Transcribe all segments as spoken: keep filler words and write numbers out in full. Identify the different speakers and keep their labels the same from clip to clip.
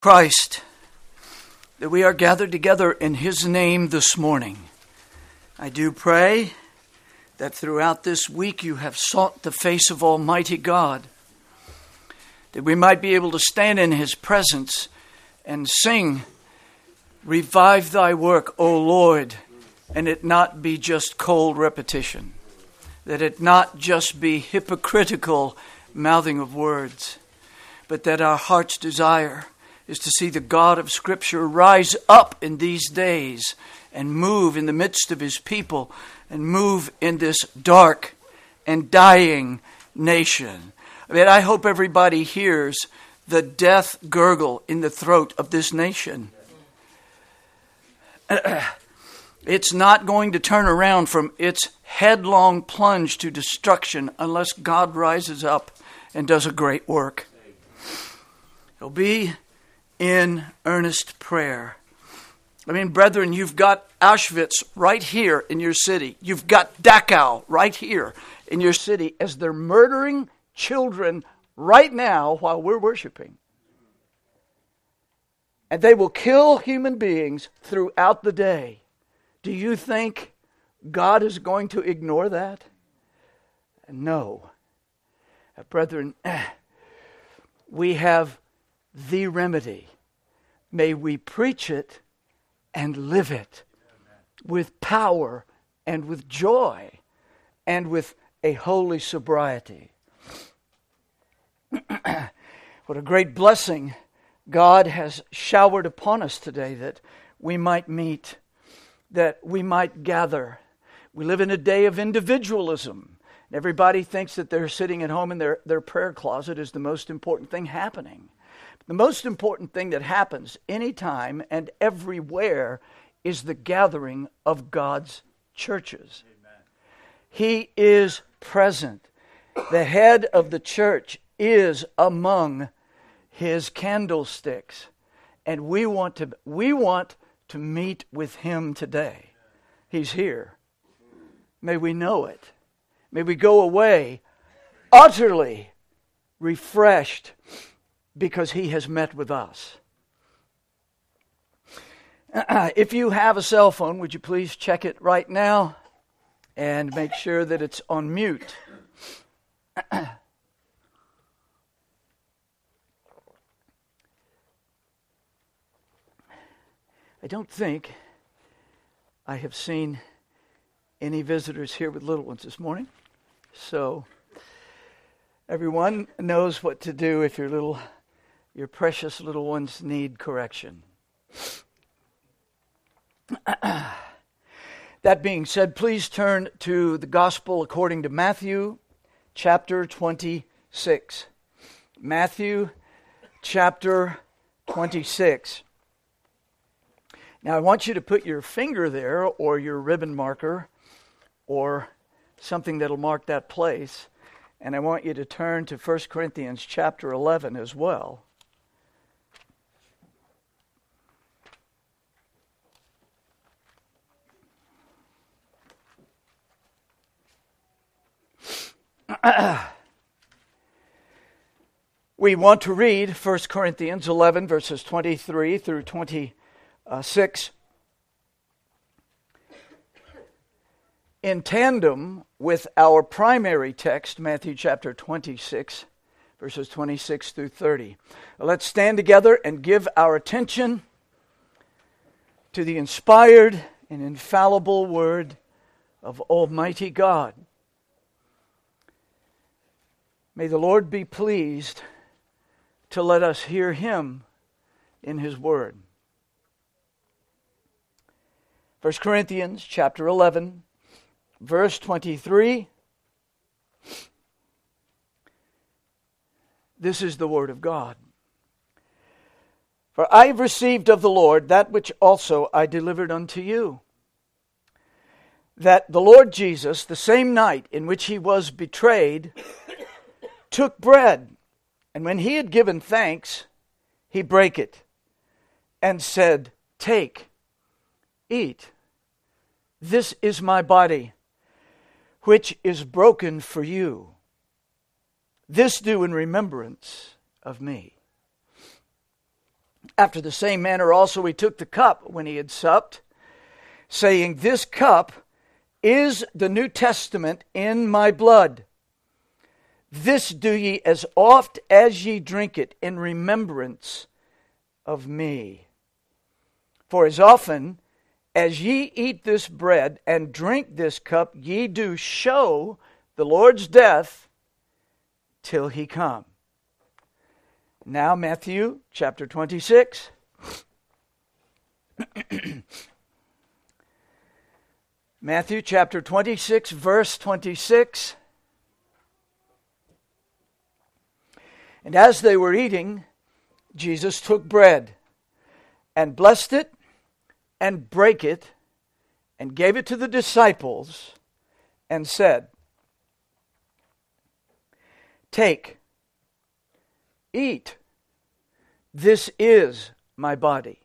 Speaker 1: Christ, that we are gathered together in His name this morning. I do pray that throughout this week you have sought the face of Almighty God, that we might be able to stand in His presence and sing, "Revive thy work, O Lord," and it not be just cold repetition, that it not just be hypocritical mouthing of words, but that our heart's desire is to see the God of Scripture rise up in these days and move in the midst of His people and move in this dark and dying nation. I mean, I hope everybody hears the death gurgle in the throat of this nation. It's not going to turn around from its headlong plunge to destruction unless God rises up and does a great work. It'll be in earnest prayer. I mean, brethren, you've got Auschwitz right here in your city. You've got Dachau right here in your city as they're murdering children right now while we're worshiping. And they will kill human beings throughout the day. Do you think God is going to ignore that? No. Uh, brethren, we have the remedy. May we preach it and live it with power and with joy and with a holy sobriety. What a great blessing God has showered upon us today, that we might meet, that we might gather. We live in a day of individualism. Everybody thinks that they're sitting at home in their, their prayer closet is the most important thing happening. The most important thing that happens anytime and everywhere is the gathering of God's churches. Amen. He is present. The head of the church is among His candlesticks. And we want to we want to meet with Him today. He's here. May we know it. May we go away utterly refreshed because He has met with us. If you have a cell phone, would you please check it right now and make sure that it's on mute. I don't think I have seen any visitors here with little ones this morning. So everyone knows what to do if your little, your precious little ones need correction. That being said, please turn to the Gospel according to Matthew, chapter twenty-six. Matthew, chapter twenty-six. Now, I want you to put your finger there, or your ribbon marker, or something that'll mark that place. And I want you to turn to First Corinthians chapter eleven as well. We want to read First Corinthians eleven, verses twenty-three through twenty-six. In tandem with our primary text, Matthew chapter twenty-six, verses twenty-six through thirty. Let's stand together and give our attention to the inspired and infallible word of Almighty God. May the Lord be pleased to let us hear Him in His word. First Corinthians chapter eleven, verse twenty-three. This is the word of God. For I have received of the Lord that which also I delivered unto you, that the Lord Jesus, the same night in which He was betrayed, took bread, and when He had given thanks, He brake it, and said, "Take, eat. This is my body, which is broken for you. This do in remembrance of me." After the same manner also he took the cup when he had supped, saying, This cup is the New Testament in my blood. This do ye as oft as ye drink it in remembrance of me. For as often as ye eat this bread and drink this cup, ye do show the Lord's death till he come. Now Matthew chapter twenty-six. Matthew chapter twenty-six, verse twenty-six. And as they were eating, Jesus took bread and blessed it and brake it and gave it to the disciples and said, Take, eat, this is my body.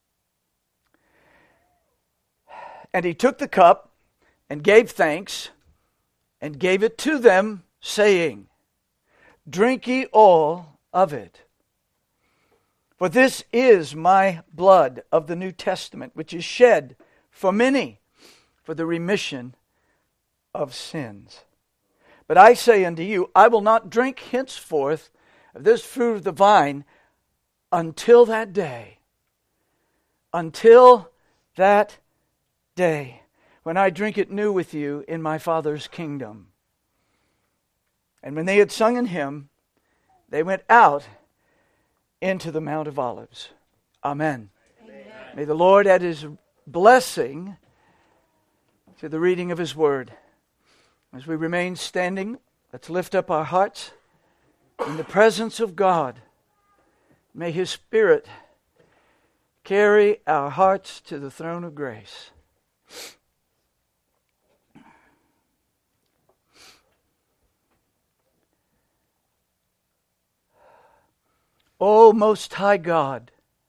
Speaker 1: And he took the cup and gave thanks and gave it to them, saying, Drink ye all of it. For this is my blood of the New Testament, which is shed for many for the remission of sins. But I say unto you, I will not drink henceforth of this fruit of the vine until that day. Until that day, when I drink it new with you in my Father's kingdom. And when they had sung an hymn, they went out into the Mount of Olives. Amen. Amen. May the Lord add His blessing to the reading of His Word. As we remain standing, let's lift up our hearts in the presence of God. May His Spirit carry our hearts to the throne of grace. O Most High God,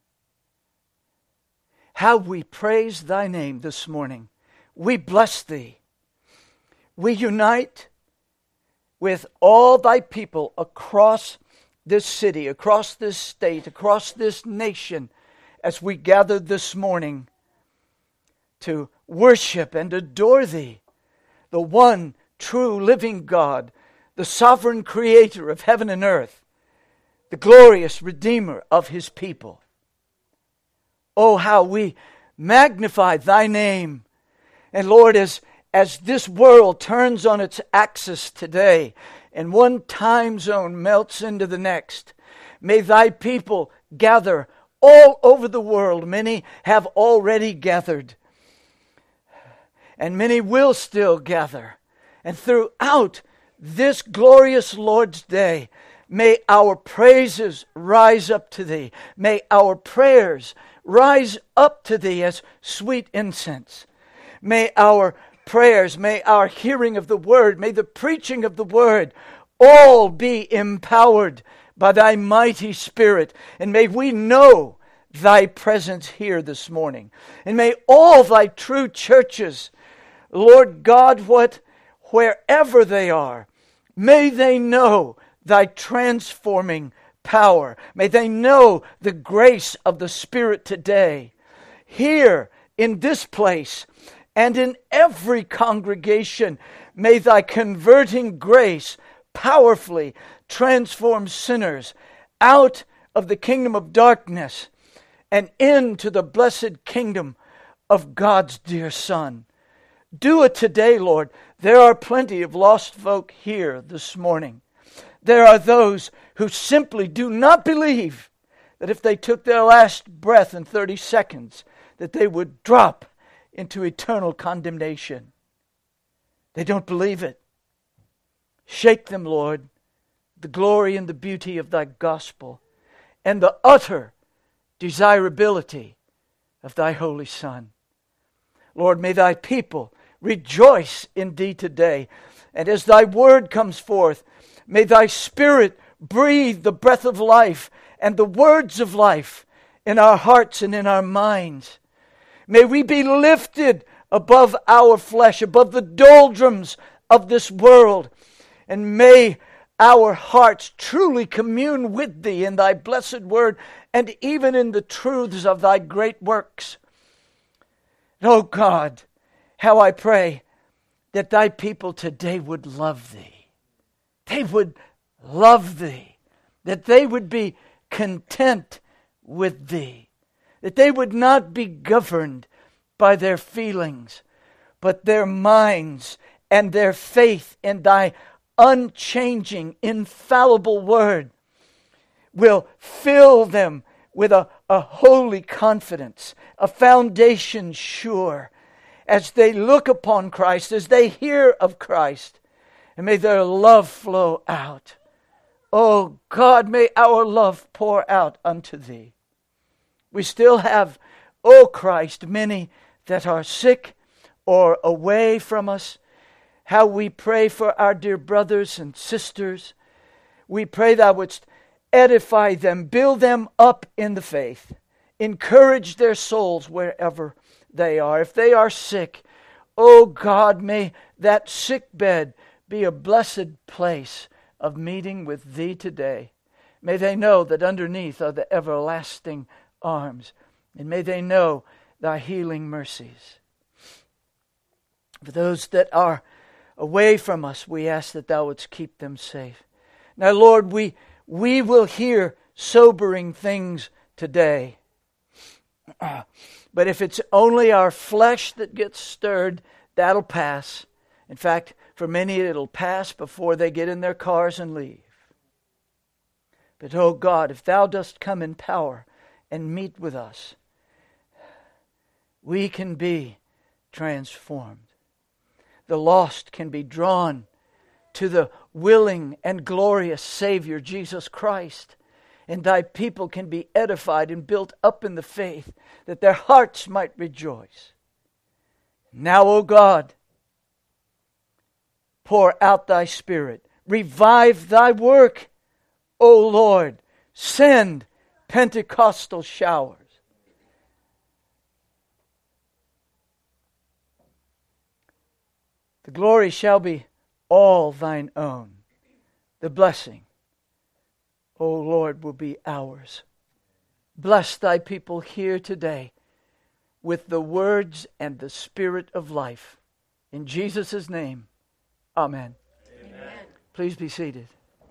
Speaker 1: how we praise Thy name this morning. We bless Thee. We unite with all Thy people across this city, across this state, across this nation, as we gather this morning to worship and adore Thee, the one true living God, the sovereign creator of heaven and earth, the glorious Redeemer of His people. Oh, how we magnify Thy name. And Lord, as, as this world turns on its axis today, and one time zone melts into the next, may Thy people gather all over the world. Many have already gathered, and many will still gather. And throughout this glorious Lord's Day, may our praises rise up to Thee. May our prayers rise up to Thee as sweet incense. May our prayers, may our hearing of the Word, may the preaching of the Word all be empowered by Thy mighty Spirit. And may we know Thy presence here this morning. And may all Thy true churches, Lord God, what, wherever they are, may they know Thy transforming power. May they know the grace of the Spirit today. Here in this place and in every congregation, may Thy converting grace powerfully transform sinners out of the kingdom of darkness and into the blessed kingdom of God's dear Son. Do it today, Lord. There are plenty of lost folk here this morning. There are those who simply do not believe that if they took their last breath in thirty seconds, that they would drop into eternal condemnation. They don't believe it. Shake them, Lord, the glory and the beauty of Thy gospel and the utter desirability of Thy Holy Son. Lord, may Thy people rejoice indeed today. And as Thy word comes forth, may Thy Spirit breathe the breath of life and the words of life in our hearts and in our minds. May we be lifted above our flesh, above the doldrums of this world. And may our hearts truly commune with Thee in Thy blessed word and even in the truths of Thy great works. Oh God, how I pray that Thy people today would love Thee. They would love Thee. That they would be content with Thee. That they would not be governed by their feelings, but their minds and their faith in Thy unchanging, infallible word will fill them with a, a holy confidence, a foundation sure, as they look upon Christ, as they hear of Christ, and may their love flow out. Oh God, may our love pour out unto Thee. We still have, O Christ, many that are sick or away from us. How we pray for our dear brothers and sisters. We pray Thou wouldst edify them, build them up in the faith, encourage their souls wherever they are. If they are sick, oh God, may that sick bed be a blessed place of meeting with Thee today. May they know that underneath are the everlasting arms, and may they know Thy healing mercies. For those that are away from us, we ask that Thou wouldst keep them safe. Now, Lord, we, we will hear sobering things today. But if it's only our flesh that gets stirred, that'll pass. In fact, for many it'll pass before they get in their cars and leave. But, oh God, if Thou dost come in power and meet with us, we can be transformed. The lost can be drawn to the willing and glorious Savior, Jesus Christ. And Thy people can be edified and built up in the faith, that their hearts might rejoice. Now, O God, pour out Thy Spirit. Revive Thy work, O Lord. Send Pentecostal showers. The glory shall be all Thine own. The blessing, O Lord, will be ours. Bless Thy people here today with the words and the Spirit of life. In Jesus' name, amen. Amen. Please be seated.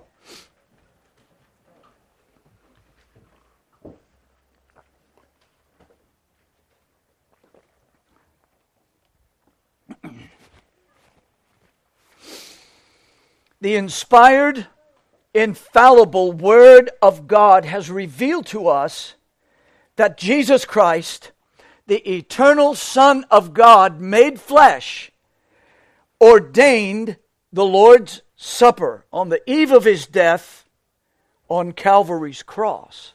Speaker 1: The inspired, infallible Word of God has revealed to us that Jesus Christ, the eternal Son of God made flesh, ordained the Lord's Supper on the eve of His death on Calvary's cross.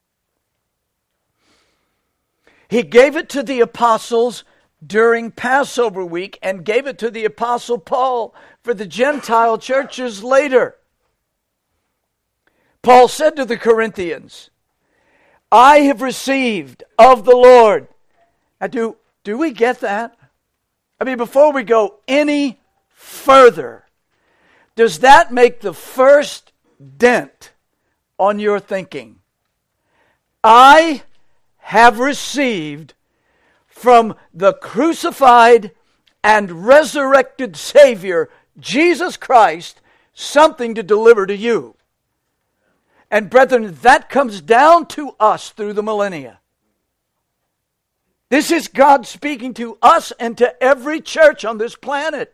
Speaker 1: He gave it to the apostles during Passover week and gave it to the Apostle Paul for the Gentile churches later. Paul said to the Corinthians, I have received of the Lord. Now, do, do we get that? I mean, before we go any further, does that make the first dent on your thinking? I have received from the crucified and resurrected Savior, Jesus Christ, something to deliver to you. And brethren, that comes down to us through the millennia. This is God speaking to us and to every church on this planet.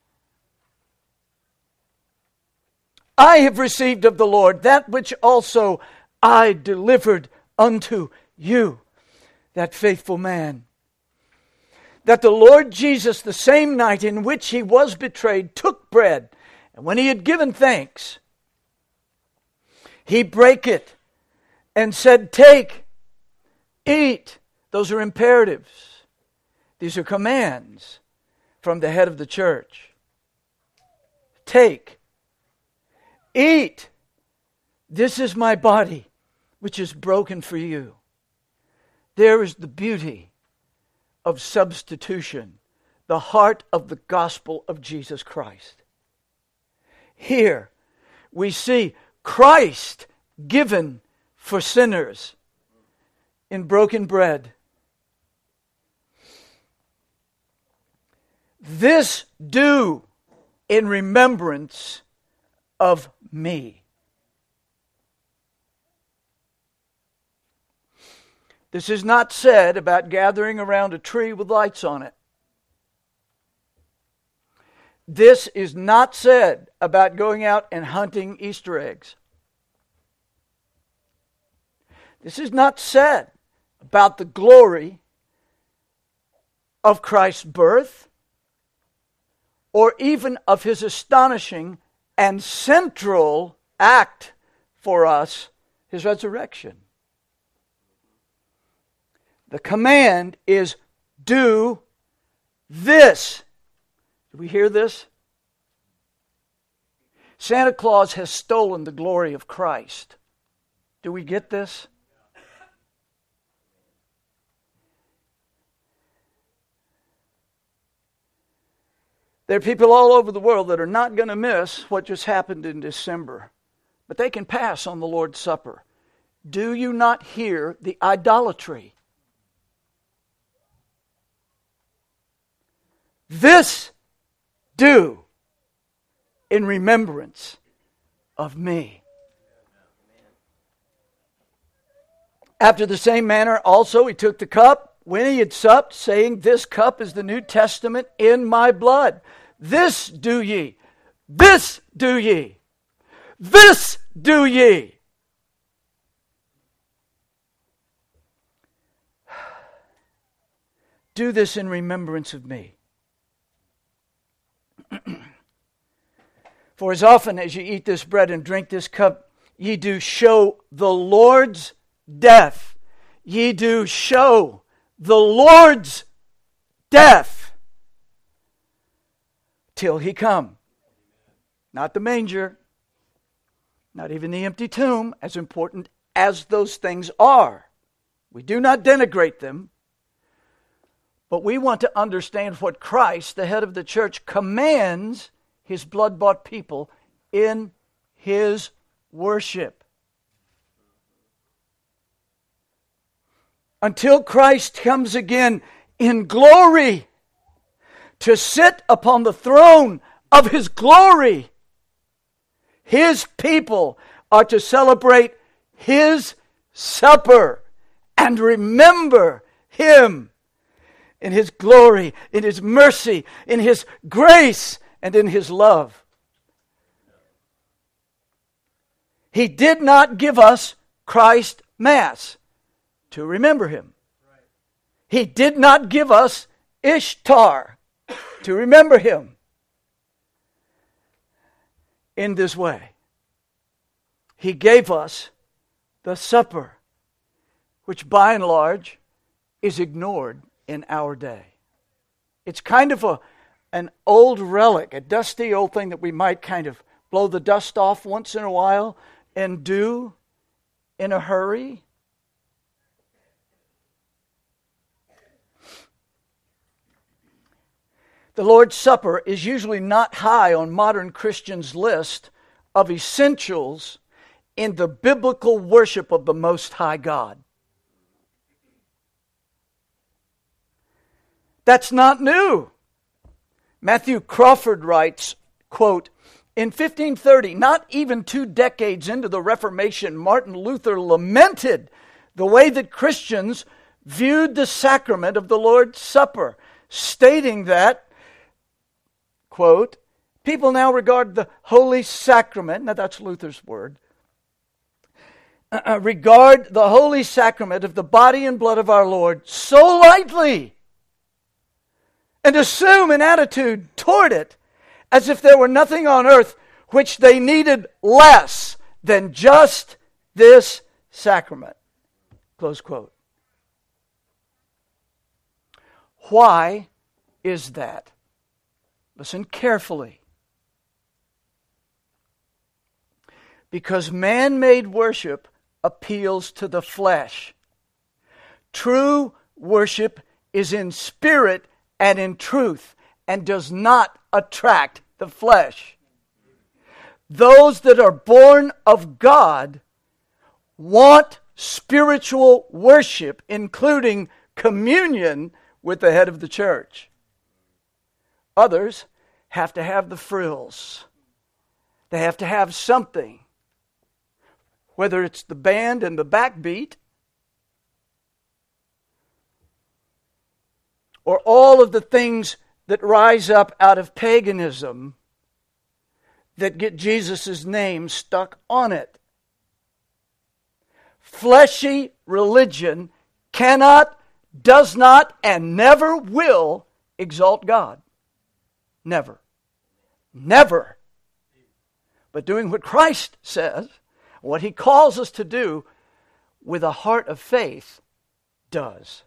Speaker 1: I have received of the Lord that which also I delivered unto you, that faithful man. That the Lord Jesus, the same night in which He was betrayed, took bread, and when He had given thanks, He brake it and said, take, eat. Those are imperatives. These are commands from the head of the church. Take, eat. This is my body, which is broken for you. There is the beauty of substitution, the heart of the gospel of Jesus Christ. Here, we see Christ given for sinners in broken bread. This do in remembrance of me. This is not said about gathering around a tree with lights on it. This is not said about going out and hunting Easter eggs. This is not said about the glory of Christ's birth or even of his astonishing and central act for us, his resurrection. The command is do this. Do we hear this? Santa Claus has stolen the glory of Christ. Do we get this? There are people all over the world that are not going to miss what just happened in December, but they can pass on the Lord's Supper. Do you not hear the idolatry? This do in remembrance of me. After the same manner also he took the cup when he had supped, saying, This cup is the New Testament in my blood. This do ye. This do ye. This do ye. Do this in remembrance of me. For as often as ye eat this bread and drink this cup, ye do show the Lord's death. Ye do show the Lord's death till he come. Not the manger, not even the empty tomb, as important as those things are. We do not denigrate them, but we want to understand what Christ, the head of the church, commands his blood-bought people in his worship. Until Christ comes again in glory to sit upon the throne of his glory, his people are to celebrate his supper and remember him in his glory, in his mercy, in his grace, and in his love. He did not give us Christ Mass to remember him. He did not give us Ishtar to remember him in this way. He gave us the supper, which by and large is ignored in our day. It's kind of a an old relic, a dusty old thing that we might kind of blow the dust off once in a while and do in a hurry. The Lord's Supper is usually not high on modern Christians' list of essentials in the biblical worship of the Most High God. That's not new. Matthew Crawford writes, quote, in fifteen thirty, not even two decades into the Reformation, Martin Luther lamented the way that Christians viewed the sacrament of the Lord's Supper, stating that, quote, people now regard the Holy Sacrament, now that's Luther's word, uh, regard the Holy Sacrament of the body and blood of our Lord so lightly and assume an attitude toward it as if there were nothing on earth which they needed less than just this sacrament. Close quote. Why is that? Listen carefully. Because man-made worship appeals to the flesh. True worship is in spirit and in truth and does not attract the flesh. those that are born of God want spiritual worship, including communion with the head of the church. Others have to have the frills. They have to have something. Whether it's the band and the backbeat, or all of the things that rise up out of paganism that get Jesus' name stuck on it. Fleshy religion cannot, does not, and never will exalt God. Never. Never. But doing what Christ says, what He calls us to do with a heart of faith, does.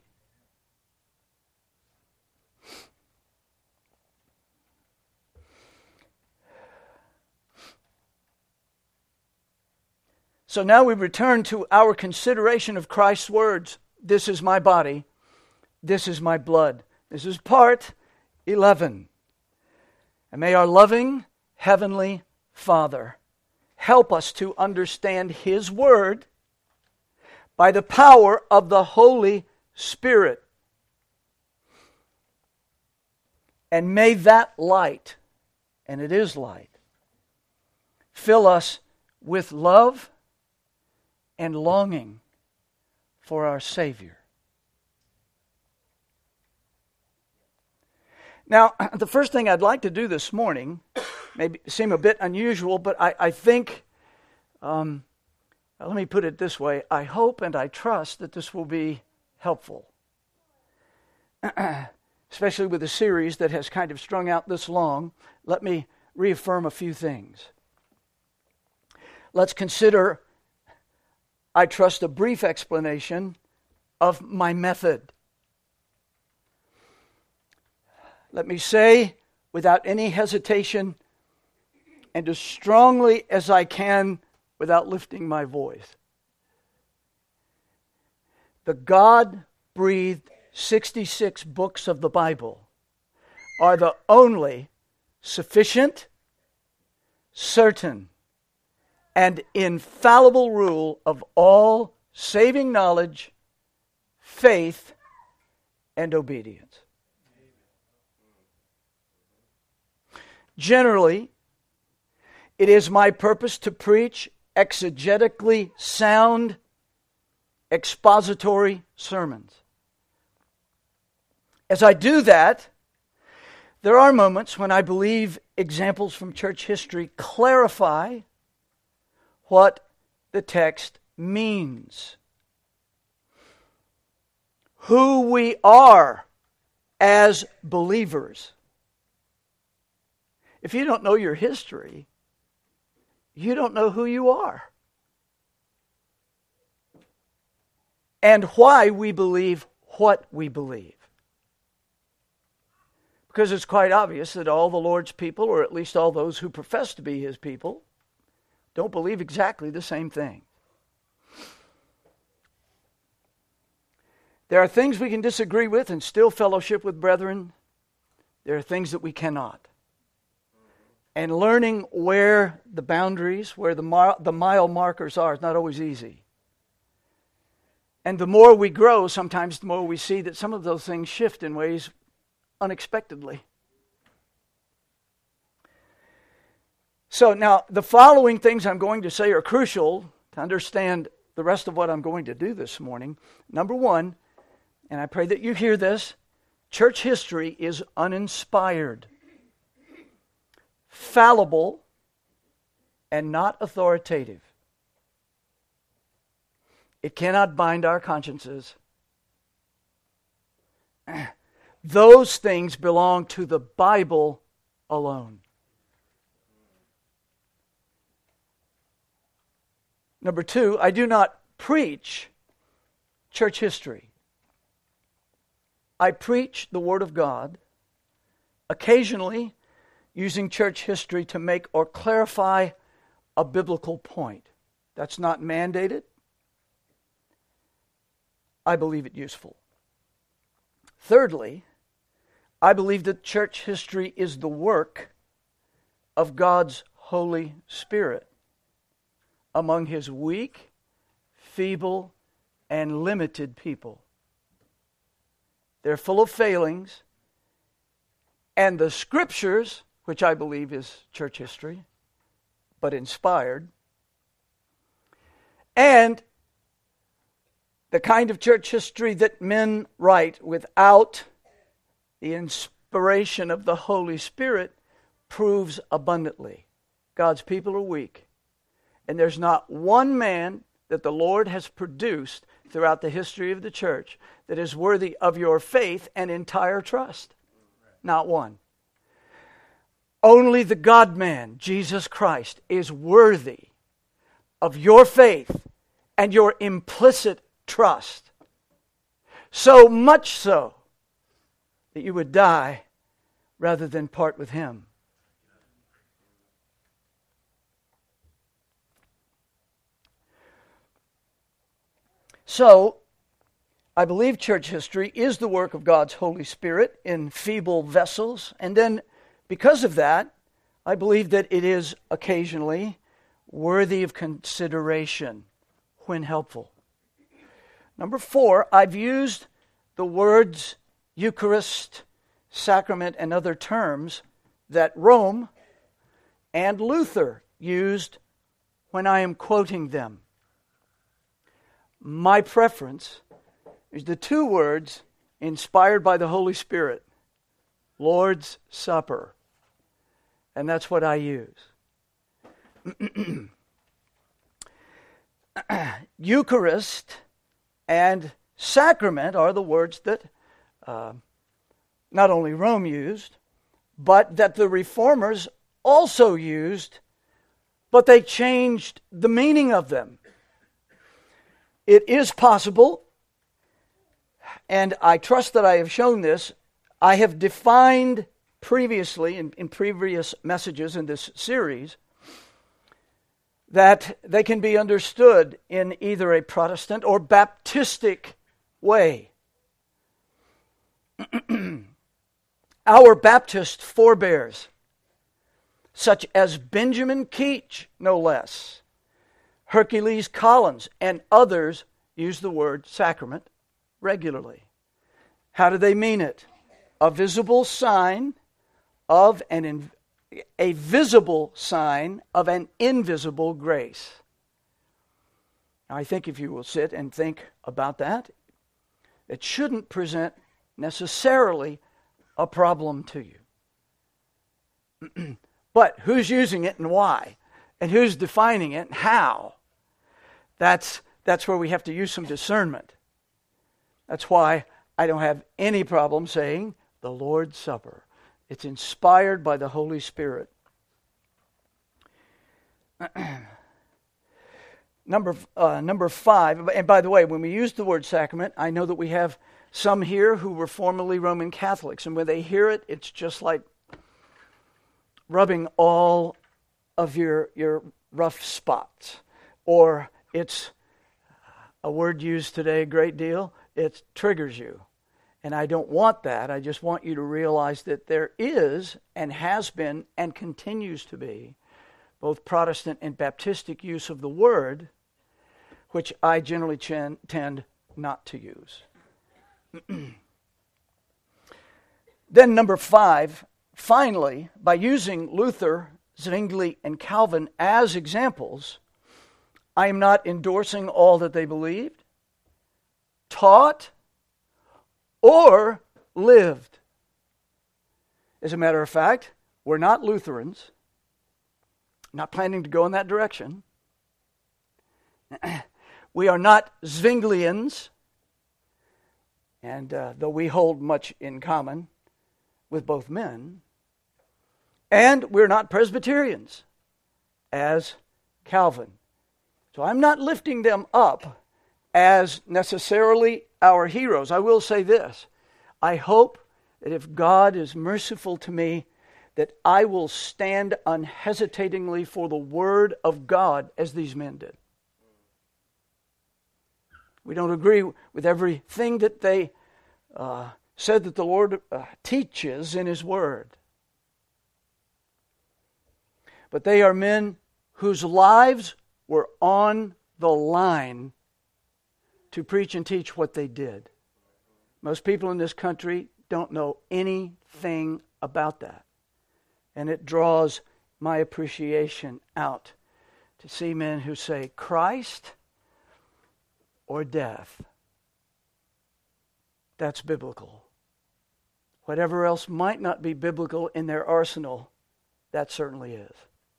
Speaker 1: So now we return to our consideration of Christ's words. This is my body. This is my blood. This is part eleven. And may our loving Heavenly Father help us to understand His Word by the power of the Holy Spirit. And may that light, and it is light, fill us with love and longing for our Savior. Now, the first thing I'd like to do this morning may seem a bit unusual, but I, I think, um, let me put it this way, I hope and I trust that this will be helpful. Especially with a series that has kind of strung out this long, let me reaffirm a few things. Let's consider, I trust, a brief explanation of my method. Let me say, without any hesitation, and as strongly as I can without lifting my voice, the God-breathed sixty-six books of the Bible are the only sufficient, certain, and infallible rule of all saving knowledge, faith, and obedience. Generally, it is my purpose to preach exegetically sound, expository sermons. As I do that, there are moments when I believe examples from church history clarify what the text means. Who we are as believers. If you don't know your history, you don't know who you are. And why we believe what we believe. Because it's quite obvious that all the Lord's people, or at least all those who profess to be His people, don't believe exactly the same thing. There are things we can disagree with and still fellowship with brethren. There are things that we cannot. And learning where the boundaries, where the mile, the mile markers are, is not always easy. And the more we grow, sometimes the more we see that some of those things shift in ways unexpectedly. So now, the following things I'm going to say are crucial to understand the rest of what I'm going to do this morning. Number one, and I pray that you hear this, church history is uninspired, fallible, and not authoritative. It cannot bind our consciences. Those things belong to the Bible alone. Number two, I do not preach church history. I preach the Word of God, occasionally using church history to make or clarify a biblical point. That's not mandated. I believe it useful. Thirdly, I believe that church history is the work of God's Holy Spirit among His weak, feeble, and limited people. They're full of failings, and the Scriptures, which I believe is church history, but inspired, and the kind of church history that men write without the inspiration of the Holy Spirit proves abundantly. God's people are weak. And there's not one man that the Lord has produced throughout the history of the church that is worthy of your faith and entire trust. Not one. Only the God-man, Jesus Christ, is worthy of your faith and your implicit trust. So much so that you would die rather than part with Him. So, I believe church history is the work of God's Holy Spirit in feeble vessels. And then, because of that, I believe that it is occasionally worthy of consideration when helpful. Number four, I've used the words Eucharist, sacrament, and other terms that Rome and Luther used when I am quoting them. My preference is the two words inspired by the Holy Spirit, Lord's Supper. And that's what I use. Eucharist and sacrament are the words that uh, not only Rome used, but that the Reformers also used, but they changed the meaning of them. It is possible, and I trust that I have shown this, I have defined previously, in, in previous messages in this series, that they can be understood in either a Protestant or Baptistic way. Our Baptist forebears, such as Benjamin Keach, no less, Hercules Collins, and others, use the word sacrament regularly. How do they mean it? A visible sign of an in, a visible sign of an invisible grace. Now, I think if you will sit and think about that, it shouldn't present necessarily a problem to you. But who's using it and why? And who's defining it and how? That's, that's where we have to use some discernment. That's why I don't have any problem saying the Lord's Supper. It's inspired by the Holy Spirit. number uh, number five, and by the way, when we use the word sacrament, I know that we have some here who were formerly Roman Catholics, and when they hear it, it's just like rubbing all of your, your rough spots. Or it's a word used today a great deal, it triggers you. And I don't want that. I just want you to realize that there is and has been and continues to be both Protestant and Baptistic use of the word, which I generally ch- tend not to use. Then number five, finally, by using Luther, Zwingli, and Calvin as examples, I am not endorsing all that they believed, taught, or lived. As a matter of fact, we're not Lutherans, not planning to go in that direction. We are not Zwinglians, and uh, though we hold much in common with both men, and we're not Presbyterians, as Calvin. So I'm not lifting them up as necessarily our heroes. I will say this. I hope that if God is merciful to me, that I will stand unhesitatingly for the Word of God as these men did. We don't agree with everything that they uh, said that the Lord uh, teaches in His Word. but they are men whose lives were on the line to preach and teach what they did. Most people in this country don't know anything about that. And it draws my appreciation out to see men who say Christ or death. That's biblical. Whatever else might not be biblical in their arsenal, that certainly is.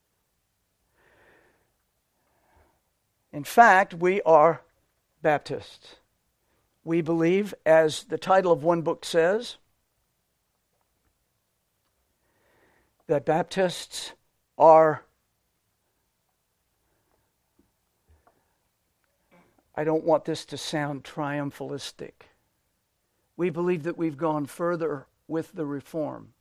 Speaker 1: In fact, we are Baptists. We believe, as the title of one book says, that Baptists are, I don't want this to sound triumphalistic. We believe that we've gone further with the reform.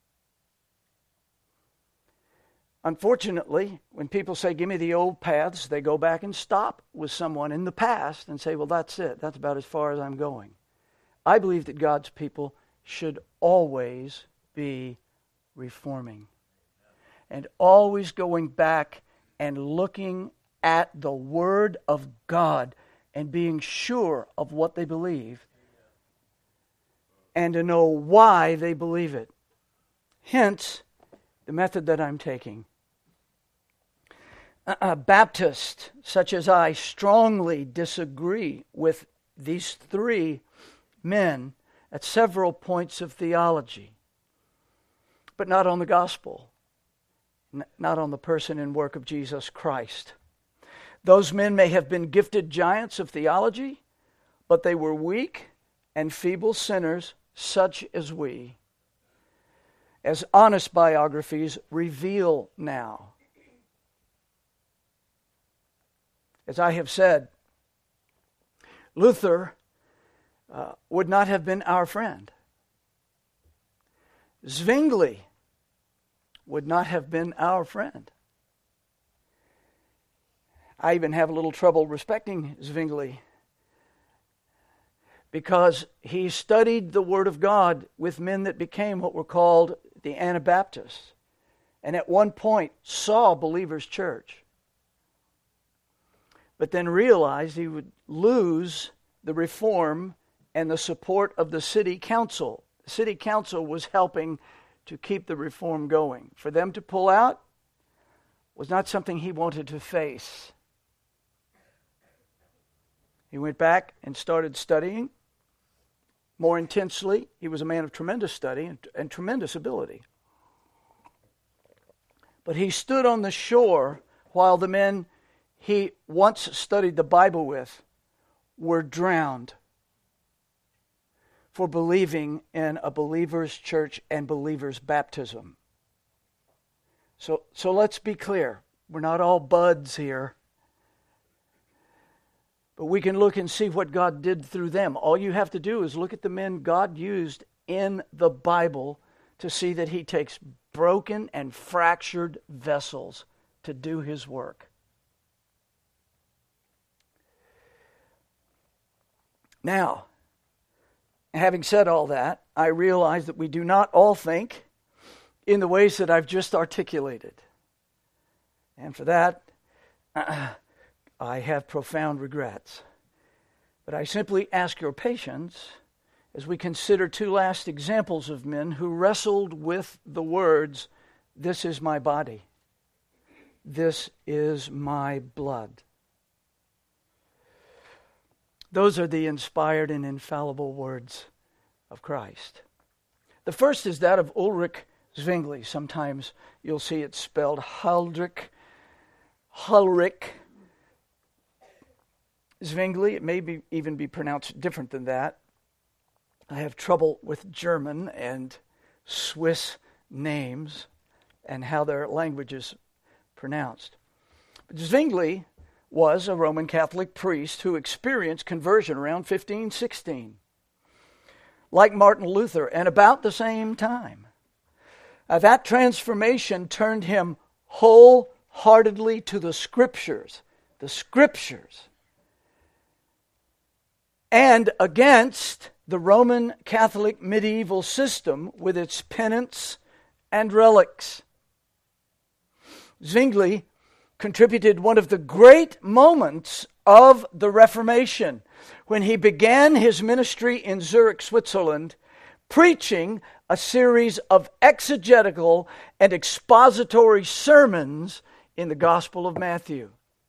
Speaker 1: Unfortunately, when people say, give me the old paths, they go back and stop with someone in the past and say, well, that's it. That's about as far as I'm going. I believe that God's people should always be reforming and always going back and looking at the Word of God and being sure of what they believe and to know why they believe it. Hence, the method that I'm taking. A Baptist such as I strongly disagree with these three men at several points of theology, but not on the gospel, not on the person and work of Jesus Christ. Those men may have been gifted giants of theology, but they were weak and feeble sinners such as we, as honest biographies reveal now. As I have said, Luther uh, would not have been our friend. Zwingli would not have been our friend. I even have a little trouble respecting Zwingli because he studied the Word of God with men that became what were called the Anabaptists, and at one point saw Believers' Church, but then realized he would lose the reform and the support of the city council. The city council was helping to keep the reform going. For them to pull out was not something he wanted to face. He went back and started studying more intensely. He was a man of tremendous study and, and tremendous ability. But he stood on the shore while the men he once studied the Bible with were drowned for believing in a believer's church and believer's baptism. So, so let's be clear. We're not all buds here. But we can look and see what God did through them. All you have to do is look at the men God used in the Bible to see that He takes broken and fractured vessels to do His work. Now, having said all that, I realize that we do not all think in the ways that I've just articulated. And for that, uh, I have profound regrets. But I simply ask your patience as we consider two last examples of men who wrestled with the words, "This is my body. This is my blood." Those are the inspired and infallible words of Christ. The first is that of Ulrich Zwingli. Sometimes you'll see it spelled Huldrych, Ulrich Zwingli. It may be, even be pronounced different than that. I have trouble with German and Swiss names and how their language is pronounced. But Zwingli was a Roman Catholic priest who experienced conversion around fifteen sixteen, like Martin Luther, and about the same time. Uh, that transformation turned him wholeheartedly to the Scriptures, the Scriptures, and against the Roman Catholic medieval system with its penance and relics. Zwingli contributed one of the great moments of the Reformation when he began his ministry in Zurich, Switzerland, preaching a series of exegetical and expository sermons in the Gospel of Matthew.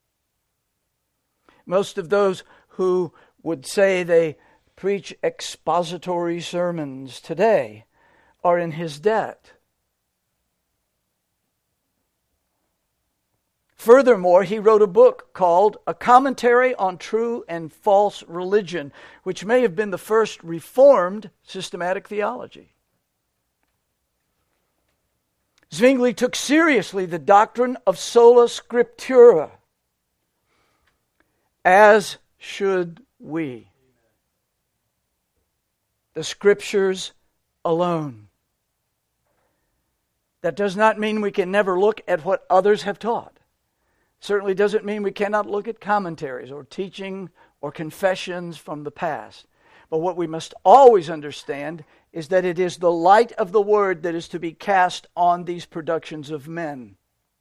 Speaker 1: Most of those who would say they preach expository sermons today are in his debt. Furthermore, he wrote a book called A Commentary on True and False Religion, which may have been the first Reformed systematic theology. Zwingli took seriously the doctrine of sola scriptura, as should we. The Scriptures alone. That does not mean we can never look at what others have taught. Certainly doesn't mean we cannot look at commentaries or teaching or confessions from the past. But what we must always understand is that it is the light of the Word that is to be cast on these productions of men.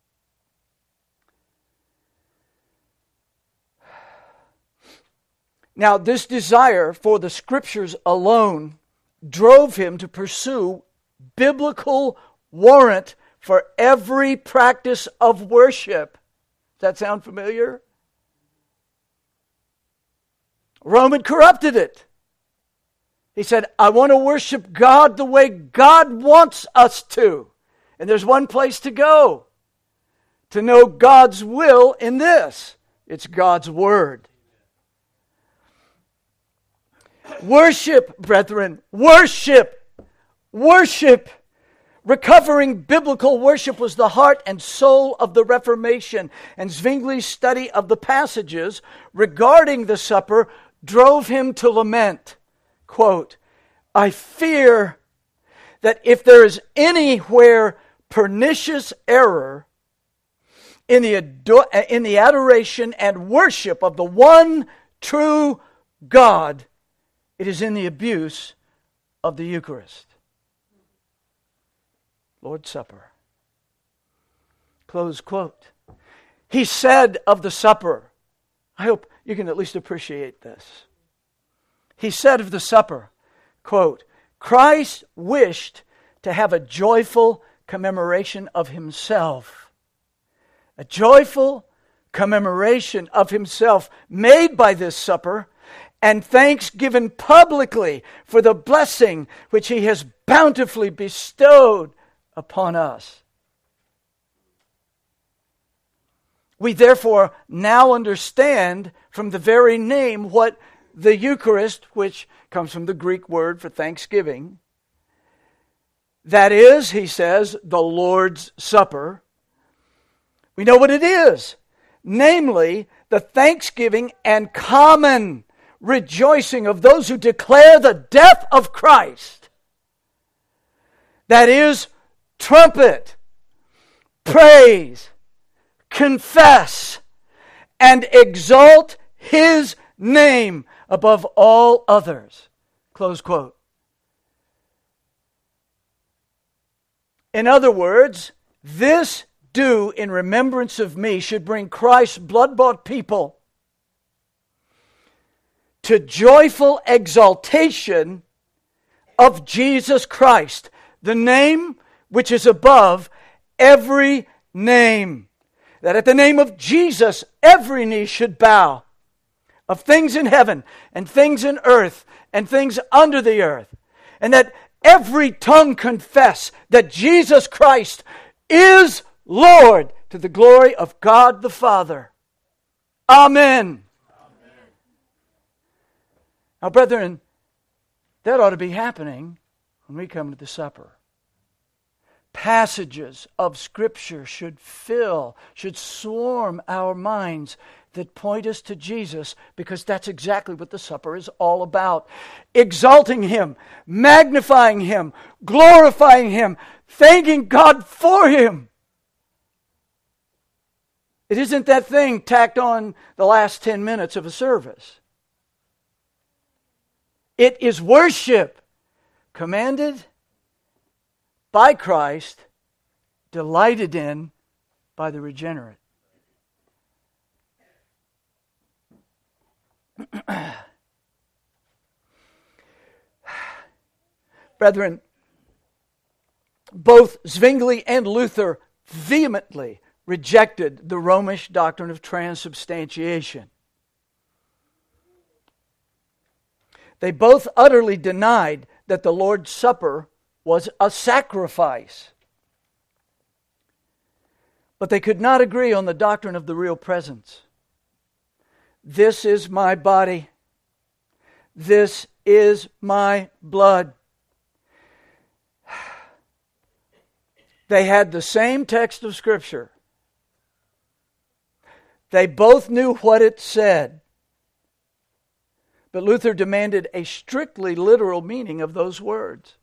Speaker 1: Now, this desire for the Scriptures alone drove him to pursue biblical warrant for every practice of worship. Does that sound familiar? Rome had corrupted it. He said, I want to worship God the way God wants us to. And there's one place to go to know God's will in this. It's God's Word. Worship, brethren, worship, worship. Recovering biblical worship was the heart and soul of the Reformation, and Zwingli's study of the passages regarding the supper drove him to lament, quote, I fear that if there is anywhere pernicious error in the, ador- in the adoration and worship of the one true God, it is in the abuse of the Eucharist. Lord's Supper. Close quote. He said of the supper, I hope you can at least appreciate this. He said of the supper, quote, Christ wished to have a joyful commemoration of himself. A joyful commemoration of himself made by this supper, and thanks given publicly for the blessing which he has bountifully bestowed upon us. We therefore now understand from the very name what the Eucharist, which comes from the Greek word for thanksgiving, that is, he says, the Lord's Supper. We know what it is, namely the thanksgiving and common rejoicing of those who declare the death of Christ. That is, trumpet, praise, confess, and exalt His name above all others. Close quote. In other words, this do in remembrance of me should bring Christ's blood-bought people to joyful exaltation of Jesus Christ, the name which is above every name. That at the name of Jesus, every knee should bow, of things in heaven and things in earth and things under the earth. And that every tongue confess that Jesus Christ is Lord, to the glory of God the Father. Amen. Amen. Now, brethren, that ought to be happening when we come to the supper. Passages of Scripture should fill, should swarm our minds that point us to Jesus, because that's exactly what the supper is all about. Exalting Him, magnifying Him, glorifying Him, thanking God for Him. It isn't that thing tacked on the last ten minutes of a service. It is worship commanded by Christ, delighted in by the regenerate. Brethren, both Zwingli and Luther vehemently rejected the Romish doctrine of transubstantiation. They both utterly denied that the Lord's Supper was a sacrifice. But they could not agree on the doctrine of the real presence. This is my body. This is my blood. They had the same text of Scripture. They both knew what it said. But Luther demanded a strictly literal meaning of those words.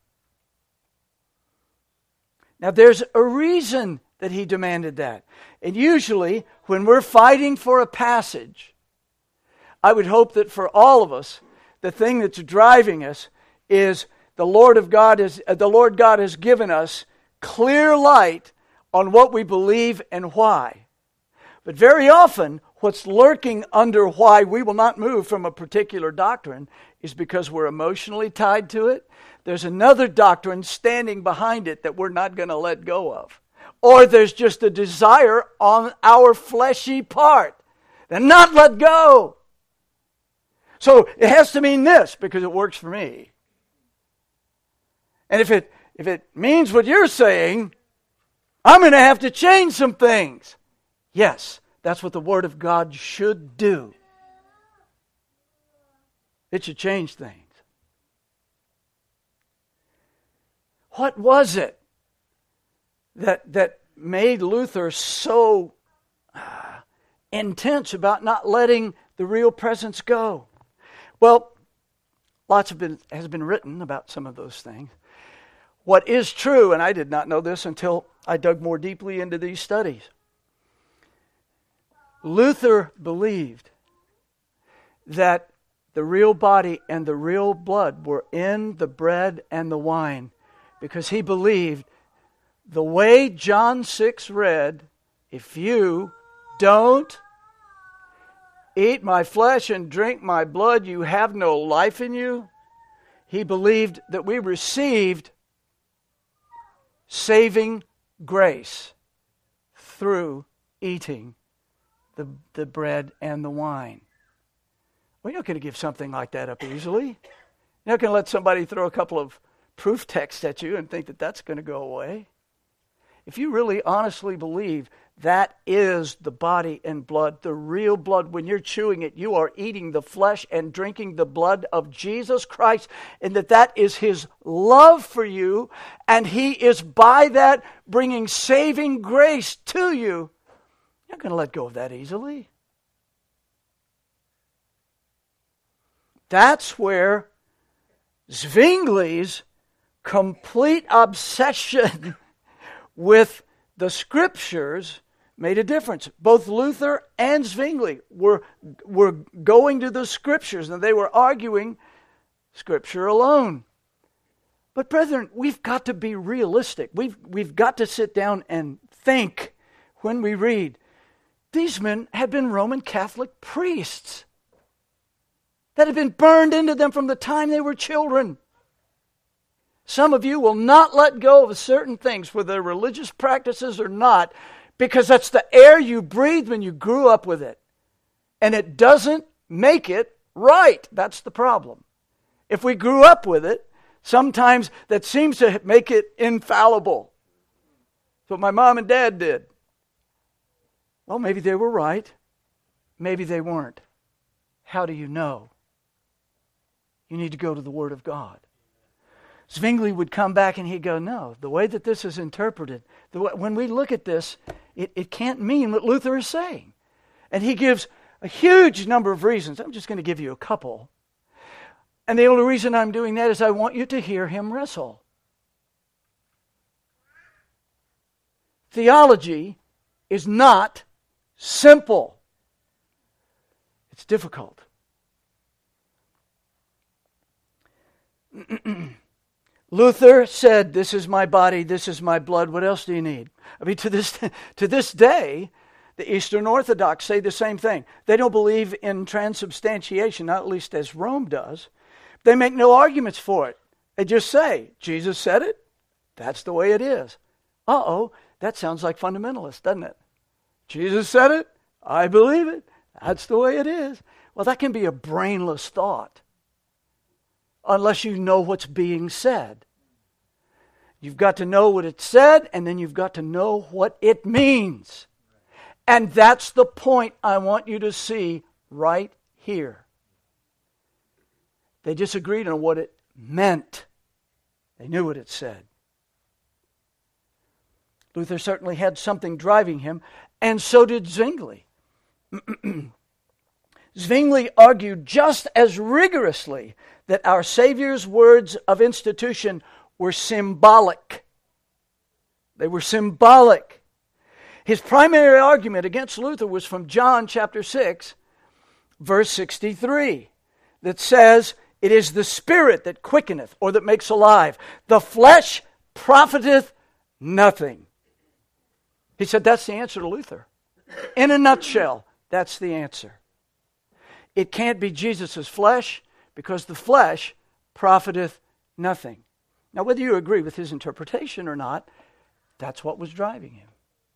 Speaker 1: Now there's a reason that he demanded that. And usually when we're fighting for a passage, I would hope that for all of us, the thing that's driving us is the Lord of God is uh, the Lord God has given us clear light on what we believe and why. But very often, what's lurking under why we will not move from a particular doctrine is because we're emotionally tied to it. There's another doctrine standing behind it that we're not going to let go of. Or there's just a desire on our fleshy part and not let go. So it has to mean this because it works for me. And if it if it means what you're saying, I'm going to have to change some things. Yes, that's what the Word of God should do. It should change things. What was it that that made Luther so uh, intense about not letting the real presence go? Well, lots have been has been written about some of those things. What is true, and I did not know this until I dug more deeply into these studies, Luther believed that the real body and the real blood were in the bread and the wine because he believed the way John six read, if you don't eat my flesh and drink my blood, you have no life in you. He believed that we received saving grace through eating the, the bread and the wine. Well, you're not going to give something like that up easily. You're not going to let somebody throw a couple of proof texts at you and think that that's going to go away. If you really honestly believe that is the body and blood, the real blood, when you're chewing it, you are eating the flesh and drinking the blood of Jesus Christ, and that that is His love for you, and He is by that bringing saving grace to you, you're not going to let go of that easily. That's where Zwingli's complete obsession with the Scriptures made a difference. Both Luther and Zwingli were, were going to the Scriptures, and they were arguing Scripture alone. But brethren, we've got to be realistic. We've, we've got to sit down and think when we read. These men had been Roman Catholic priests that had been burned into them from the time they were children. Some of you will not let go of certain things, whether they're religious practices or not, because that's the air you breathe when you grew up with it. And it doesn't make it right. That's the problem. If we grew up with it, sometimes that seems to make it infallible. That's what my mom and dad did. Well, maybe they were right. Maybe they weren't. How do you know? You need to go to the Word of God. Zwingli would come back and he'd go, no, the way that this is interpreted, the way, when we look at this, it, it can't mean what Luther is saying. And he gives a huge number of reasons. I'm just going to give you a couple. And the only reason I'm doing that is I want you to hear him wrestle. Theology is not simple. It's difficult. Luther said, this is my body, this is my blood. What else do you need? I mean, to this, to this day, the Eastern Orthodox say the same thing. They don't believe in transubstantiation, not at least as Rome does. They make no arguments for it. They just say, Jesus said it, that's the way it is. Uh-oh, that sounds like fundamentalist, doesn't it? Jesus said it, I believe it, that's the way it is. Well, that can be a brainless thought unless you know what's being said. You've got to know what it said, and then you've got to know what it means. And that's the point I want you to see right here. They disagreed on what it meant. They knew what it said. Luther certainly had something driving him, and so did Zwingli. Zwingli argued just as rigorously that our Savior's words of institution were symbolic. They were symbolic. His primary argument against Luther was from John chapter six, verse sixty-three, that says, "It is the Spirit that quickeneth," or that makes alive. "The flesh profiteth nothing." He said that's the answer to Luther. In a nutshell, that's the answer. It can't be Jesus' flesh, because the flesh profiteth nothing. Now, whether you agree with his interpretation or not, that's what was driving him.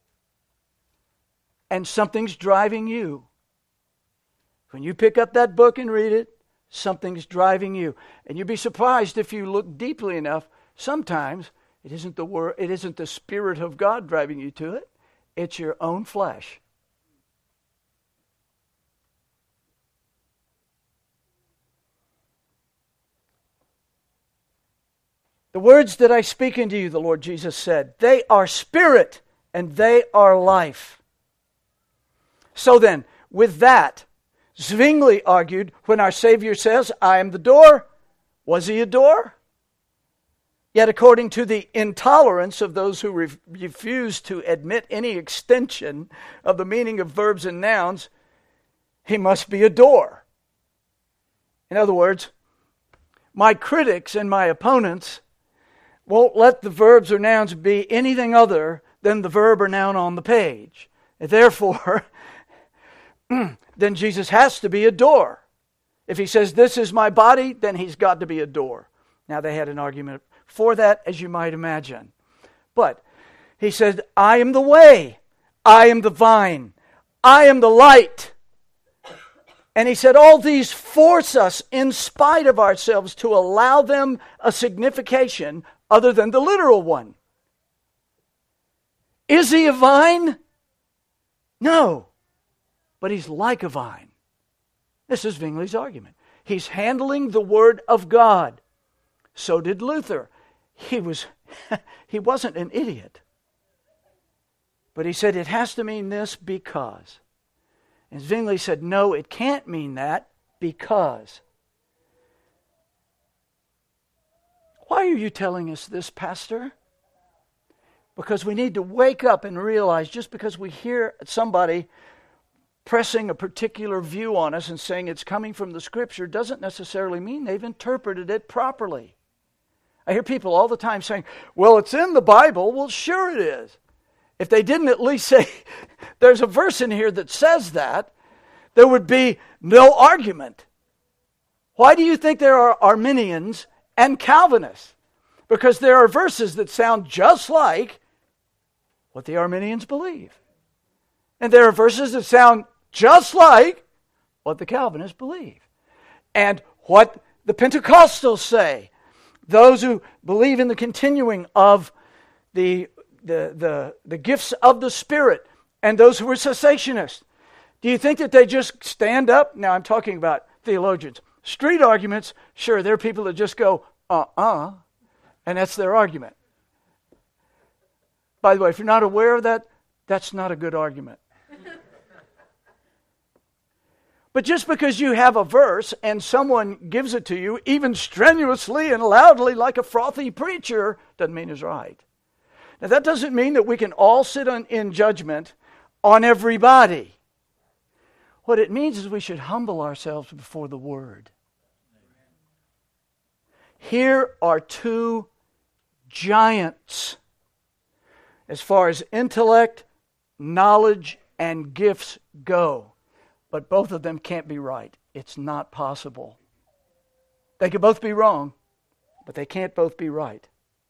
Speaker 1: And something's driving you. When you pick up that book and read it, something's driving you. And you'd be surprised if you look deeply enough. Sometimes it isn't the word, it isn't the Spirit of God driving you to it. It's your own flesh. "The words that I speak unto you," the Lord Jesus said, "they are spirit and they are life." So then, with that, Zwingli argued, when our Savior says, "I am the door," was he a door? Yet according to the intolerance of those who re- refuse to admit any extension of the meaning of verbs and nouns, he must be a door. In other words, my critics and my opponents won't let the verbs or nouns be anything other than the verb or noun on the page. And therefore, then Jesus has to be a door. If he says, "This is my body," then he's got to be a door. Now, they had an argument for that, as you might imagine. But he said, "I am the way. I am the vine. I am the light." And he said, all these force us, in spite of ourselves, to allow them a signification other than the literal one. Is he a vine? No. But he's like a vine. This is Zwingli's argument. He's handling the Word of God. So did Luther. He was, he wasn't an idiot. But he said it has to mean this because. And Zwingli said, no, it can't mean that because. Why are you telling us this, Pastor? Because we need to wake up and realize just because we hear somebody pressing a particular view on us and saying it's coming from the Scripture doesn't necessarily mean they've interpreted it properly. I hear people all the time saying, well, it's in the Bible. Well, sure it is. If they didn't at least say, there's a verse in here that says that, there would be no argument. Why do you think there are Arminians and Calvinists? Because there are verses that sound just like what the Arminians believe. And there are verses that sound just like what the Calvinists believe. And what the Pentecostals say. Those who believe in the continuing of the, the, the, the gifts of the Spirit. And those who are cessationists. Do you think that they just stand up? Now I'm talking about theologians. Street arguments, sure, there are people that just go, uh-uh. And that's their argument. By the way, if you're not aware of that, that's not a good argument. But just because you have a verse and someone gives it to you, even strenuously and loudly like a frothy preacher, doesn't mean it's right. Now that doesn't mean that we can all sit on, in judgment on everybody. What it means is we should humble ourselves before the Word. Here are two giants. as far as intellect, knowledge, and gifts go. But both of them can't be right. It's not possible. They could both be wrong, but they can't both be right.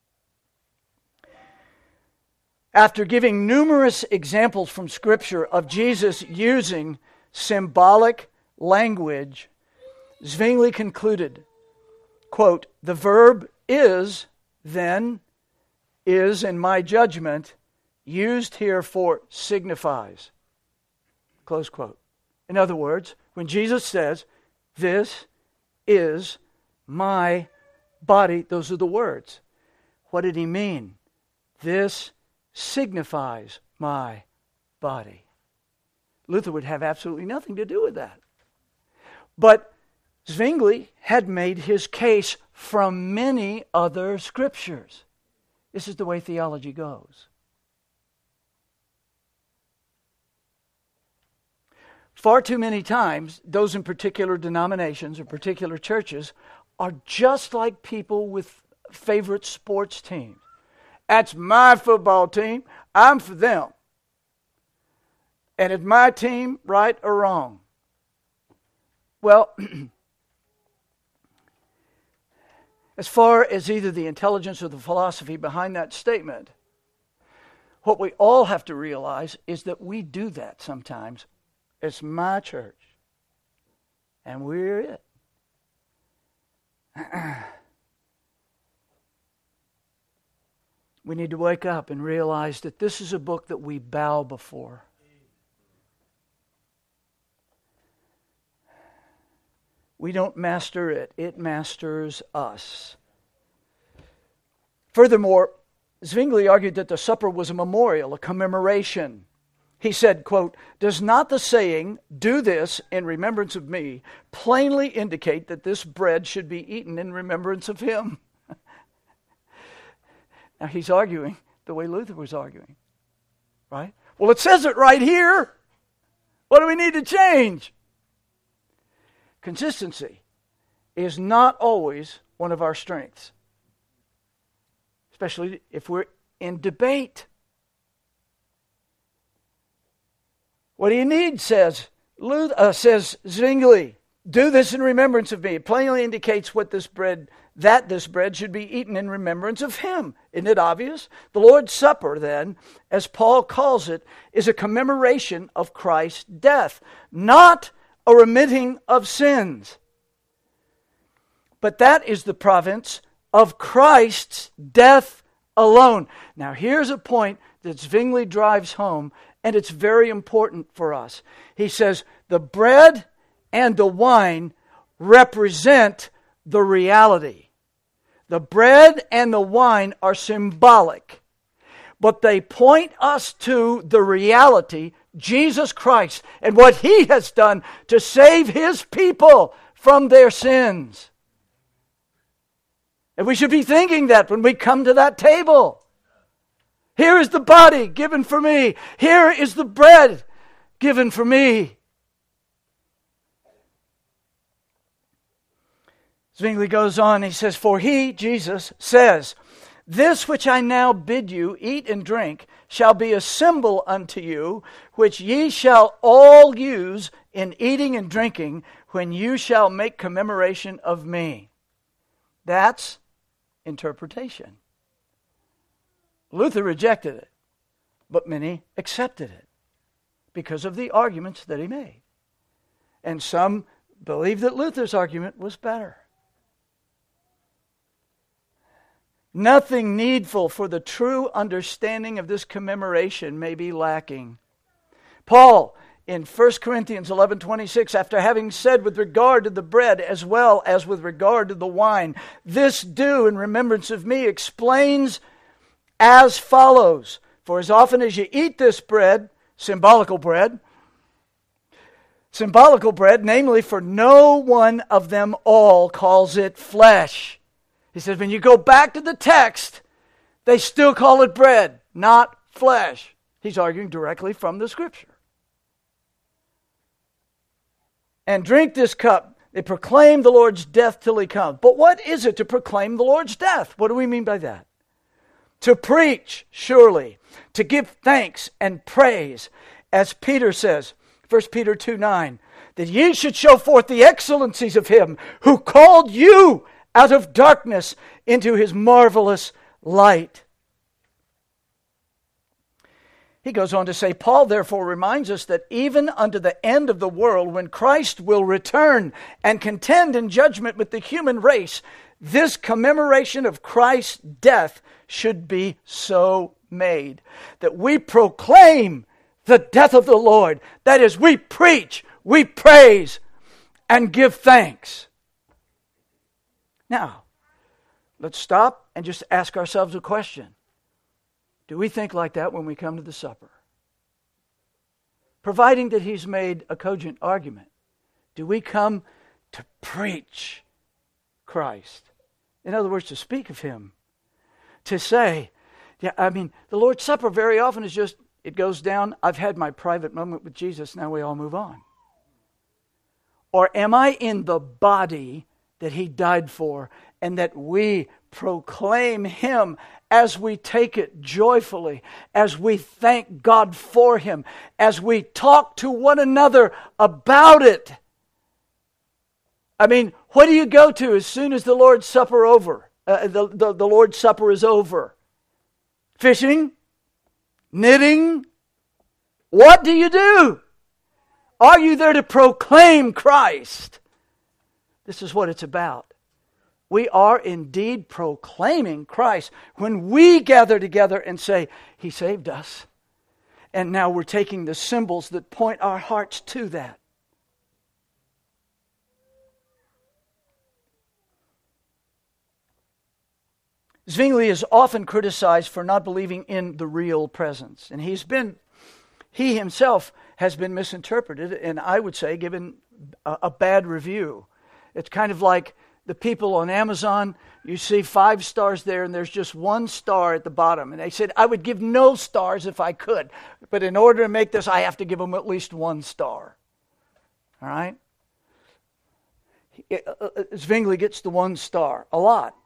Speaker 1: After giving numerous examples from Scripture of Jesus using symbolic language, Zwingli concluded, quote, "The verb is, then, is, in my judgment, used here for signifies." Close quote. In other words, when Jesus says, "This is my body," those are the words. What did he mean? This signifies my body. Luther would have absolutely nothing to do with that. But Zwingli had made his case from many other scriptures. This is the way theology goes. Far too many times, those in particular denominations or particular churches are just like people with favorite sports teams. That's my football team. I'm for them. And it's my team, right or wrong? Well, as far as either the intelligence or the philosophy behind that statement, what we all have to realize is that we do that sometimes. It's my church, and we're it. We need to wake up and realize that this is a book that we bow before. We don't master it. It masters us. Furthermore, Zwingli argued that the supper was a memorial, a commemoration. He said, quote, "Does not the saying, 'Do this in remembrance of me,' plainly indicate that this bread should be eaten in remembrance of him?" Now he's arguing the way Luther was arguing, right? Well, it says it right here. What do we need to change? Consistency is not always one of our strengths, especially if we're in debate. What do you need, says Luther, uh, says Zwingli. "Do this in remembrance of me." It plainly indicates what this bread, that this bread should be eaten in remembrance of him. Isn't it obvious? The Lord's Supper, then, as Paul calls it, is a commemoration of Christ's death, not a remitting of sins. But that is the province of Christ's death alone. Now here's a point that Zwingli drives home, and it's very important for us. He says, the bread and the wine represent the reality. The bread and the wine are symbolic, but they point us to the reality, Jesus Christ, and what He has done to save His people from their sins. And we should be thinking that when we come to that table. Here is the body given for me. Here is the bread given for me. Zwingli goes on, he says, "For He," Jesus, says, "This which I now bid you eat and drink shall be a symbol unto you, which ye shall all use in eating and drinking when you shall make commemoration of me." That's interpretation. Luther rejected it, but many accepted it because of the arguments that he made. And some believe that Luther's argument was better. Nothing needful for the true understanding of this commemoration may be lacking. Paul, in First Corinthians eleven twenty-six, after having said with regard to the bread as well as with regard to the wine, "This do in remembrance of me," explains as follows: "For as often as you eat this bread," symbolical bread, symbolical bread, namely, for no one of them all calls it flesh. He says, when you go back to the text, they still call it bread, not flesh. He's arguing directly from the Scripture. "And drink this cup." They proclaim the Lord's death till He comes. But what is it to proclaim the Lord's death? What do we mean by that? To preach, surely. To give thanks and praise. As Peter says, First Peter two nine, that ye should show forth the excellencies of him who called you out of darkness into his marvelous light. He goes on to say, Paul therefore reminds us that even unto the end of the world, when Christ will return and contend in judgment with the human race, this commemoration of Christ's death should be so made that we proclaim the death of the Lord. That is, we preach, we praise, and give thanks. Now, let's stop and just ask ourselves a question. Do we think like that when we come to the supper? Providing that he's made a cogent argument, do we come to preach Christ? In other words, to speak of him. To say, yeah, I mean, the Lord's Supper very often is just, it goes down, I've had my private moment with Jesus, now we all move on. Or am I in the body that he died for, and that we proclaim him as we take it joyfully, as we thank God for him, as we talk to one another about it? I mean, what do you go to as soon as the Lord's Supper over? Uh, the, the, the Lord's Supper is over? Fishing? Knitting? What do you do? Are you there to proclaim Christ? This is what it's about. We are indeed proclaiming Christ when we gather together and say, he saved us. And now we're taking the symbols that point our hearts to that. Zwingli is often criticized for not believing in the real presence. And he's been, he himself has been misinterpreted, and I would say given a, a bad review. It's kind of like the people on Amazon, you see five stars there and there's just one star at the bottom. And they said, I would give no stars if I could. But in order to make this, I have to give them at least one star. All right? Zwingli gets the one star a lot.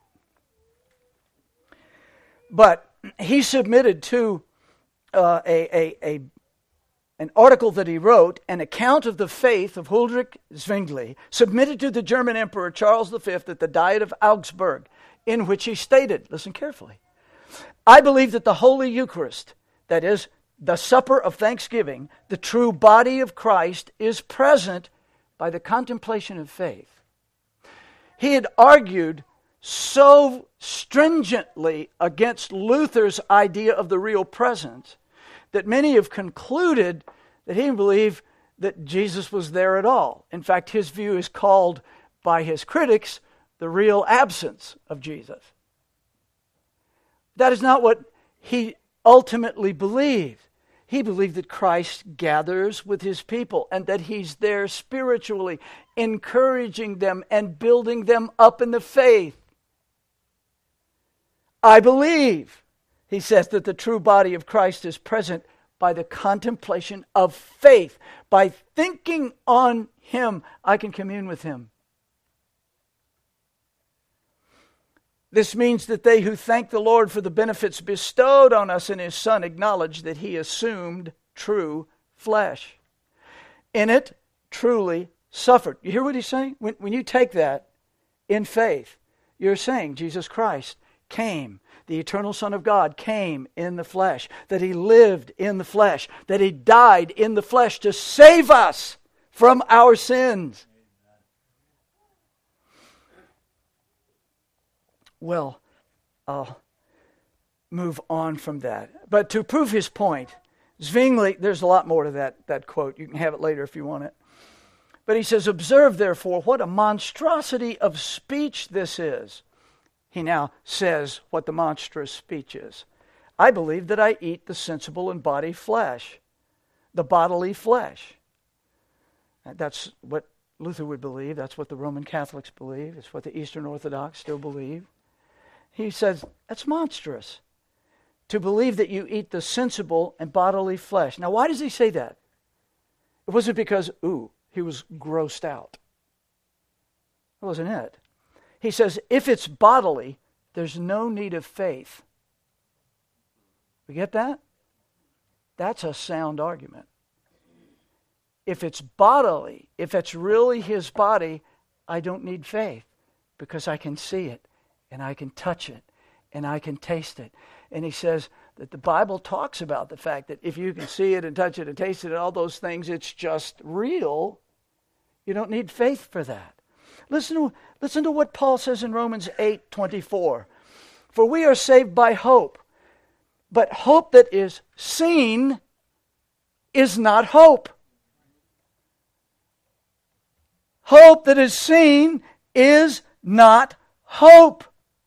Speaker 1: But he submitted to uh, a, a, a an article that he wrote, an account of the faith of Huldrych Zwingli, submitted to the German Emperor Charles the Fifth at the Diet of Augsburg, in which he stated, listen carefully, I believe that the Holy Eucharist, that is, the supper of thanksgiving, the true body of Christ, is present by the contemplation of faith. He had argued so stringently against Luther's idea of the real presence that many have concluded that he didn't believe that Jesus was there at all. In fact, his view is called by his critics the real absence of Jesus. That is not what he ultimately believed. He believed that Christ gathers with his people and that he's there spiritually, encouraging them and building them up in the faith. I believe, he says, that the true body of Christ is present by the contemplation of faith. By thinking on him, I can commune with him. This means that they who thank the Lord for the benefits bestowed on us in his Son acknowledge that he assumed true flesh. In it, truly suffered. You hear what he's saying? When, when you take that in faith, you're saying Jesus Christ came, the eternal Son of God came in the flesh, that he lived in the flesh, that he died in the flesh to save us from our sins. Well, I'll move on from that. But to prove his point, Zwingli, there's a lot more to that, that quote. You can have it later if you want it. But he says, observe therefore what a monstrosity of speech this is. He now says what the monstrous speech is. I believe that I eat the sensible and body flesh, the bodily flesh. That's what Luther would believe. That's what the Roman Catholics believe. It's what the Eastern Orthodox still believe. He says, that's monstrous to believe that you eat the sensible and bodily flesh. Now, why does he say that? It wasn't because, ooh, he was grossed out. That wasn't it. He says, if it's bodily, there's no need of faith. We get that? That's a sound argument. If it's bodily, if it's really his body, I don't need faith because I can see it and I can touch it and I can taste it. And he says that the Bible talks about the fact that if you can see it and touch it and taste it and all those things, it's just real. You don't need faith for that. Listen to, listen to what Paul says in Romans eight twenty-four. For we are saved by hope, but hope that is seen is not hope. Hope that is seen is not hope.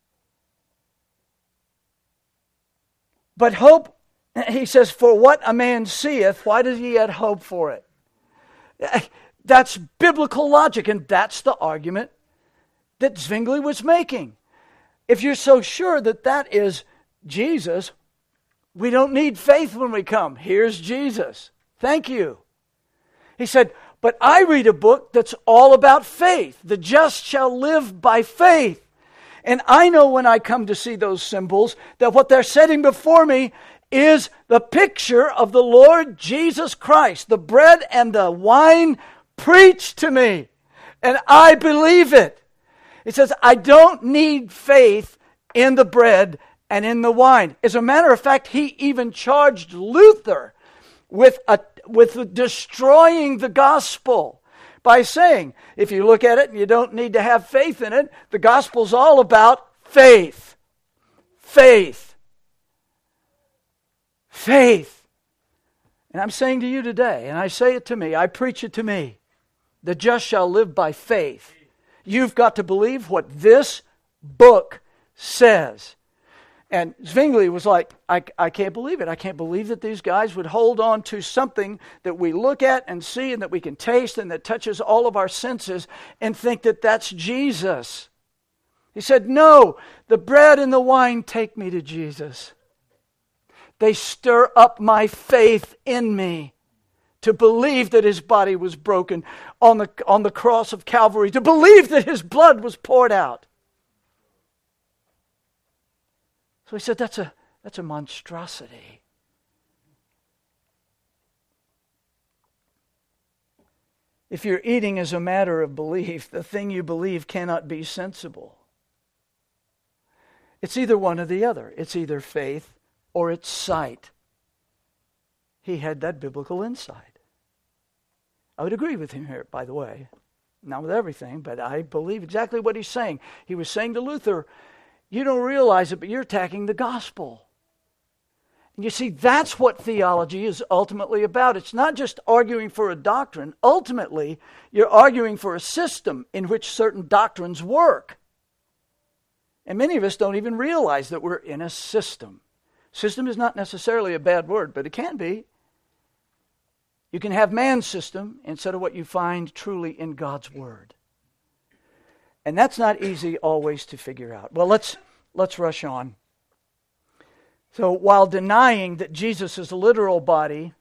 Speaker 1: But hope, he says, for what a man seeth, why does he yet hope for it? That's biblical logic, and that's the argument that Zwingli was making. If you're so sure that that is Jesus, we don't need faith when we come. Here's Jesus. Thank you. He said, but I read a book that's all about faith. The just shall live by faith. And I know when I come to see those symbols that what they're setting before me is the picture of the Lord Jesus Christ. The bread and the wine preach to me, and I believe it. It says, I don't need faith in the bread and in the wine. As a matter of fact, he even charged Luther with a, with destroying the gospel by saying, if you look at it and you don't need to have faith in it, the gospel's all about faith. Faith. Faith. And I'm saying to you today, and I say it to me, I preach it to me, the just shall live by faith. You've got to believe what this book says. And Zwingli was like, I, I can't believe it. I can't believe that these guys would hold on to something that we look at and see and that we can taste and that touches all of our senses and think that that's Jesus. He said, no, the bread and the wine take me to Jesus. They stir up my faith in me to believe that his body was broken on the, on the cross of Calvary, to believe that his blood was poured out. So he said, that's a, that's a monstrosity. If you're eating as a matter of belief, the thing you believe cannot be sensible. It's either one or the other. It's either faith or it's sight. He had that biblical insight. I would agree with him here, by the way. Not with everything, but I believe exactly what he's saying. He was saying to Luther, you don't realize it, but you're attacking the gospel. And you see, that's what theology is ultimately about. It's not just arguing for a doctrine. Ultimately, you're arguing for a system in which certain doctrines work. And many of us don't even realize that we're in a system. System is not necessarily a bad word, but it can be. You can have man's system instead of what you find truly in God's Word. And that's not easy always to figure out. Well, let's let's rush on. So while denying that Jesus' literal body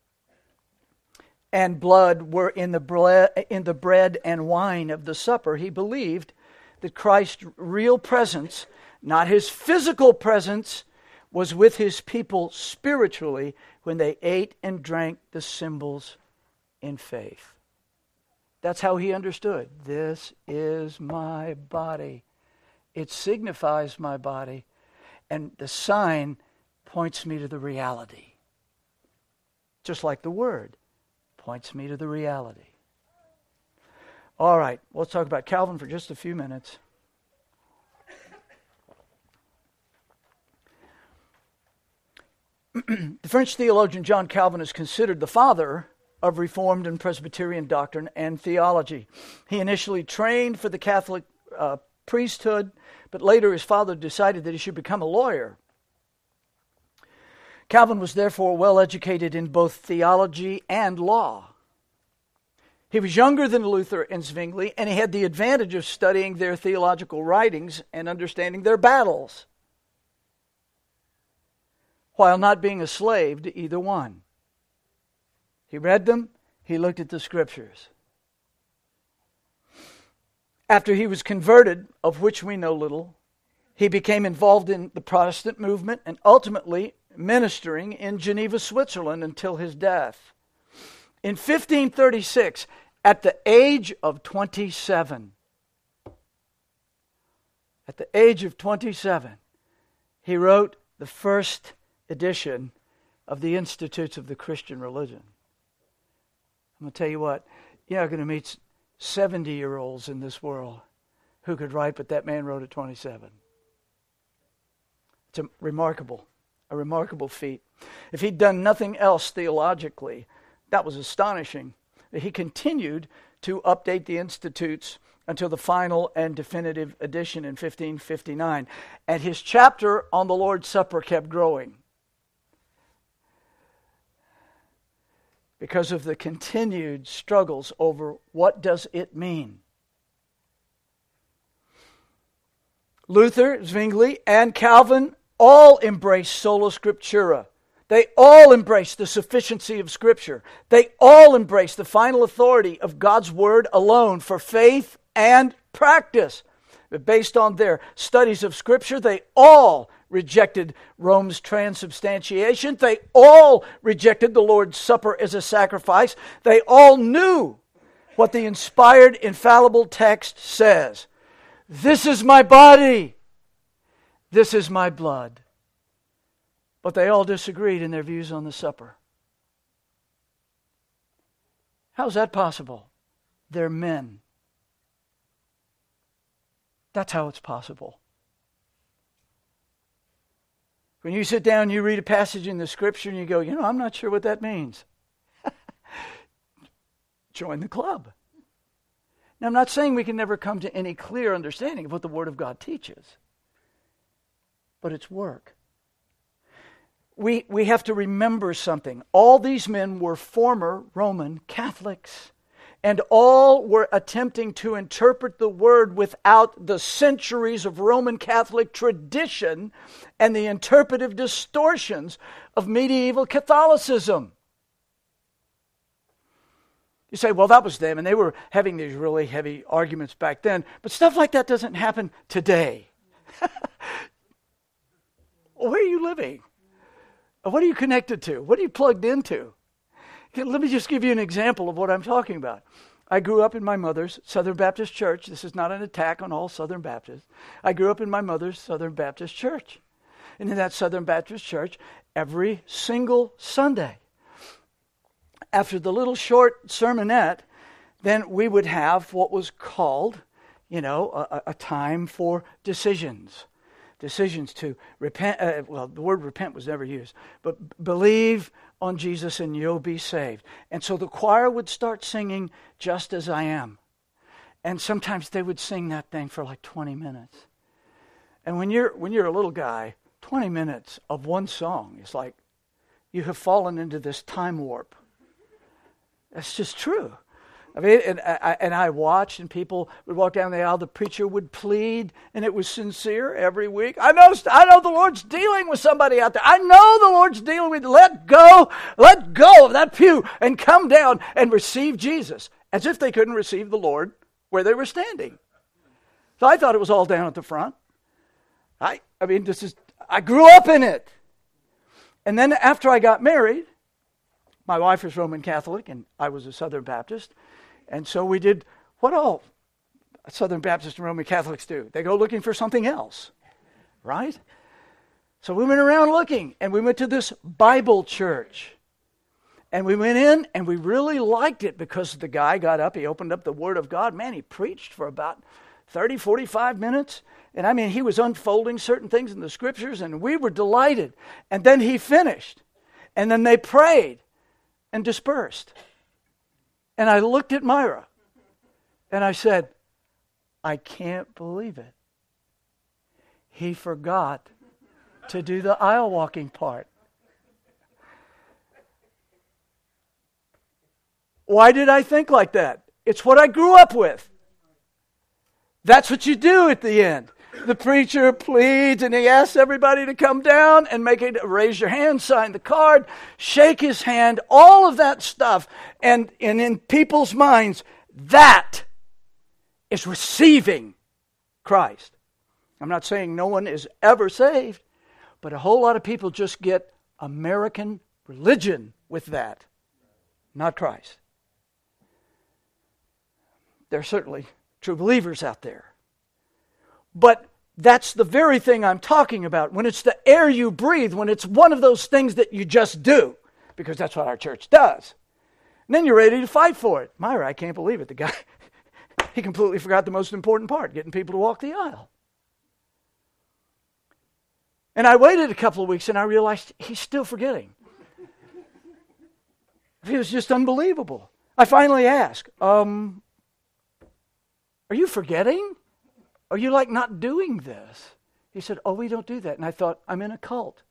Speaker 1: and blood were in the bre- in the bread and wine of the supper, he believed that Christ's real presence, not his physical presence, was with his people spiritually when they ate and drank the symbols in faith. That's how he understood. This is my body. It signifies my body. And the sign points me to the reality. Just like the word points me to the reality. All right, let's talk about Calvin for just a few minutes. The French theologian John Calvin is considered the father of Reformed and Presbyterian doctrine and theology. He initially trained for the Catholic uh, priesthood, but later his father decided that he should become a lawyer. Calvin was therefore well educated in both theology and law. He was younger than Luther and Zwingli, and he had the advantage of studying their theological writings and understanding their battles, while not being a slave to either one. He read them, he looked at the Scriptures. After he was converted, of which we know little, he became involved in the Protestant movement and ultimately ministering in Geneva, Switzerland until his death. In fifteen thirty-six, at the age of twenty-seven, at the age of twenty-seven, he wrote the first edition of the Institutes of the Christian Religion. I'm going to tell you what, you're not going to meet seventy-year-olds in this world who could write, but that man wrote at twenty-seven. It's a remarkable, a remarkable feat. If he'd done nothing else theologically, that was astonishing. He continued to update the Institutes until the final and definitive edition in fifteen fifty-nine. And his chapter on the Lord's Supper kept growing because of the continued struggles over what does it mean. Luther, Zwingli, and Calvin all embraced sola scriptura. They all embraced the sufficiency of Scripture. They all embraced the final authority of God's Word alone for faith and practice. But based on their studies of Scripture, they all rejected Rome's transubstantiation. They all rejected the Lord's Supper as a sacrifice. They all knew what the inspired, infallible text says. This is my body. This is my blood. But they all disagreed in their views on the supper. How's that possible? They're men. That's how it's possible. When you sit down, you read a passage in the Scripture and you go, you know, I'm not sure what that means. Join the club. Now, I'm not saying we can never come to any clear understanding of what the Word of God teaches. But it's work. We, we have to remember something. All these men were former Roman Catholics. And all were attempting to interpret the Word without the centuries of Roman Catholic tradition and the interpretive distortions of medieval Catholicism. You say, well, that was them, and they were having these really heavy arguments back then. But stuff like that doesn't happen today. Where are you living? What are you connected to? What are you plugged into? Let me just give you an example of what I'm talking about. I grew up in my mother's Southern Baptist church. This is not an attack on all Southern Baptists. I grew up in my mother's Southern Baptist church. And in that Southern Baptist church, every single Sunday, after the little short sermonette, then we would have what was called, you know, a, a time for decisions. Decisions to repent, uh, well, the word repent was never used, but believe on Jesus and you'll be saved. And so the choir would start singing Just As I Am. And sometimes they would sing that thing for like twenty minutes. And when you're when you're a little guy, twenty minutes of one song is like you have fallen into this time warp. That's just true. I mean, and I, and I watched, and people would walk down the aisle. The preacher would plead, and it was sincere every week. I know, I know the Lord's dealing with somebody out there. I know the Lord's dealing with. Let go, let go of that pew, and come down and receive Jesus, as if they couldn't receive the Lord where they were standing. So I thought it was all down at the front. I, I mean, this is. I grew up in it, and then after I got married, my wife was Roman Catholic, and I was a Southern Baptist. And so we did what all Southern Baptists and Roman Catholics do. They go looking for something else, right? So we went around looking, and we went to this Bible church. And we went in, and we really liked it because the guy got up, he opened up the Word of God. Man, he preached for about thirty, forty-five minutes. And I mean, he was unfolding certain things in the Scriptures, and we were delighted. And then he finished. And then they prayed and dispersed. And I looked at Myra, and I said, I can't believe it. He forgot to do the aisle walking part. Why did I think like that? It's what I grew up with. That's what you do at the end. The preacher pleads, and he asks everybody to come down and make it, raise your hand, sign the card, shake his hand, all of that stuff. And, and in people's minds, that is receiving Christ. I'm not saying no one is ever saved, but a whole lot of people just get American religion with that, not Christ. There are certainly true believers out there. But that's the very thing I'm talking about. When it's the air you breathe, when it's one of those things that you just do, because that's what our church does. And then you're ready to fight for it. Myra, I can't believe it. The guy, he completely forgot the most important part, getting people to walk the aisle. And I waited a couple of weeks and I realized he's still forgetting. It was just unbelievable. I finally asked, um, are you forgetting? Are you like not doing this? He said, oh, we don't do that. And I thought, I'm in a cult.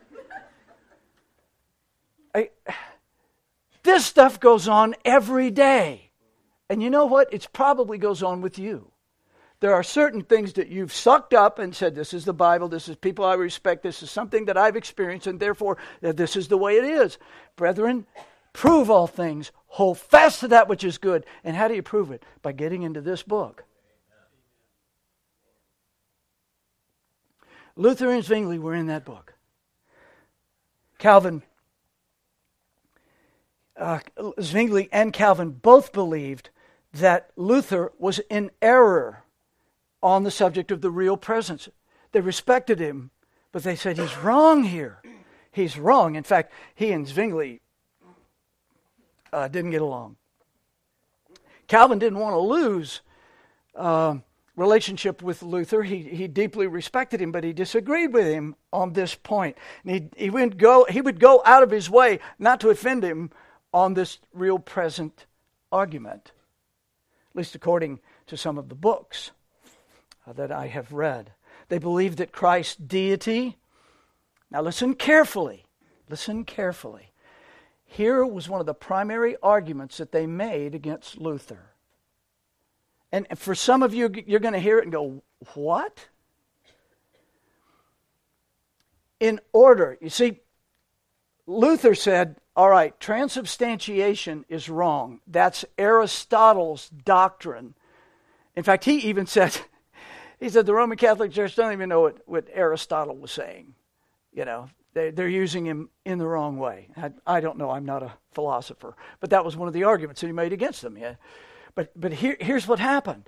Speaker 1: I, this stuff goes on every day. And you know what? It probably goes on with you. There are certain things that you've sucked up and said, this is the Bible, this is people I respect, this is something that I've experienced, and therefore this is the way it is. Brethren, prove all things, hold fast to that which is good. And how do you prove it? By getting into this book. Luther and Zwingli were in that book. Calvin, uh, Zwingli and Calvin both believed that Luther was in error on the subject of the real presence. They respected him, but they said he's wrong here. He's wrong. In fact, he and Zwingli uh, didn't get along. Calvin didn't want to lose uh, relationship with Luther. He he deeply respected him, but he disagreed with him on this point. And he he would go he would go out of his way not to offend him on this real present argument, at least according to some of the books uh, that I have read. They believed that Christ's deity. Now listen carefully. Listen carefully. Here was one of the primary arguments that they made against Luther. And for some of you, you're going to hear it and go, what? In order, you see, Luther said, all right, transubstantiation is wrong. That's Aristotle's doctrine. In fact, he even said, he said the Roman Catholic Church doesn't even know what, what Aristotle was saying. You know, they, they're using him in the wrong way. I, I don't know, I'm not a philosopher. But that was one of the arguments that he made against them. Yeah. But but here, here's what happened.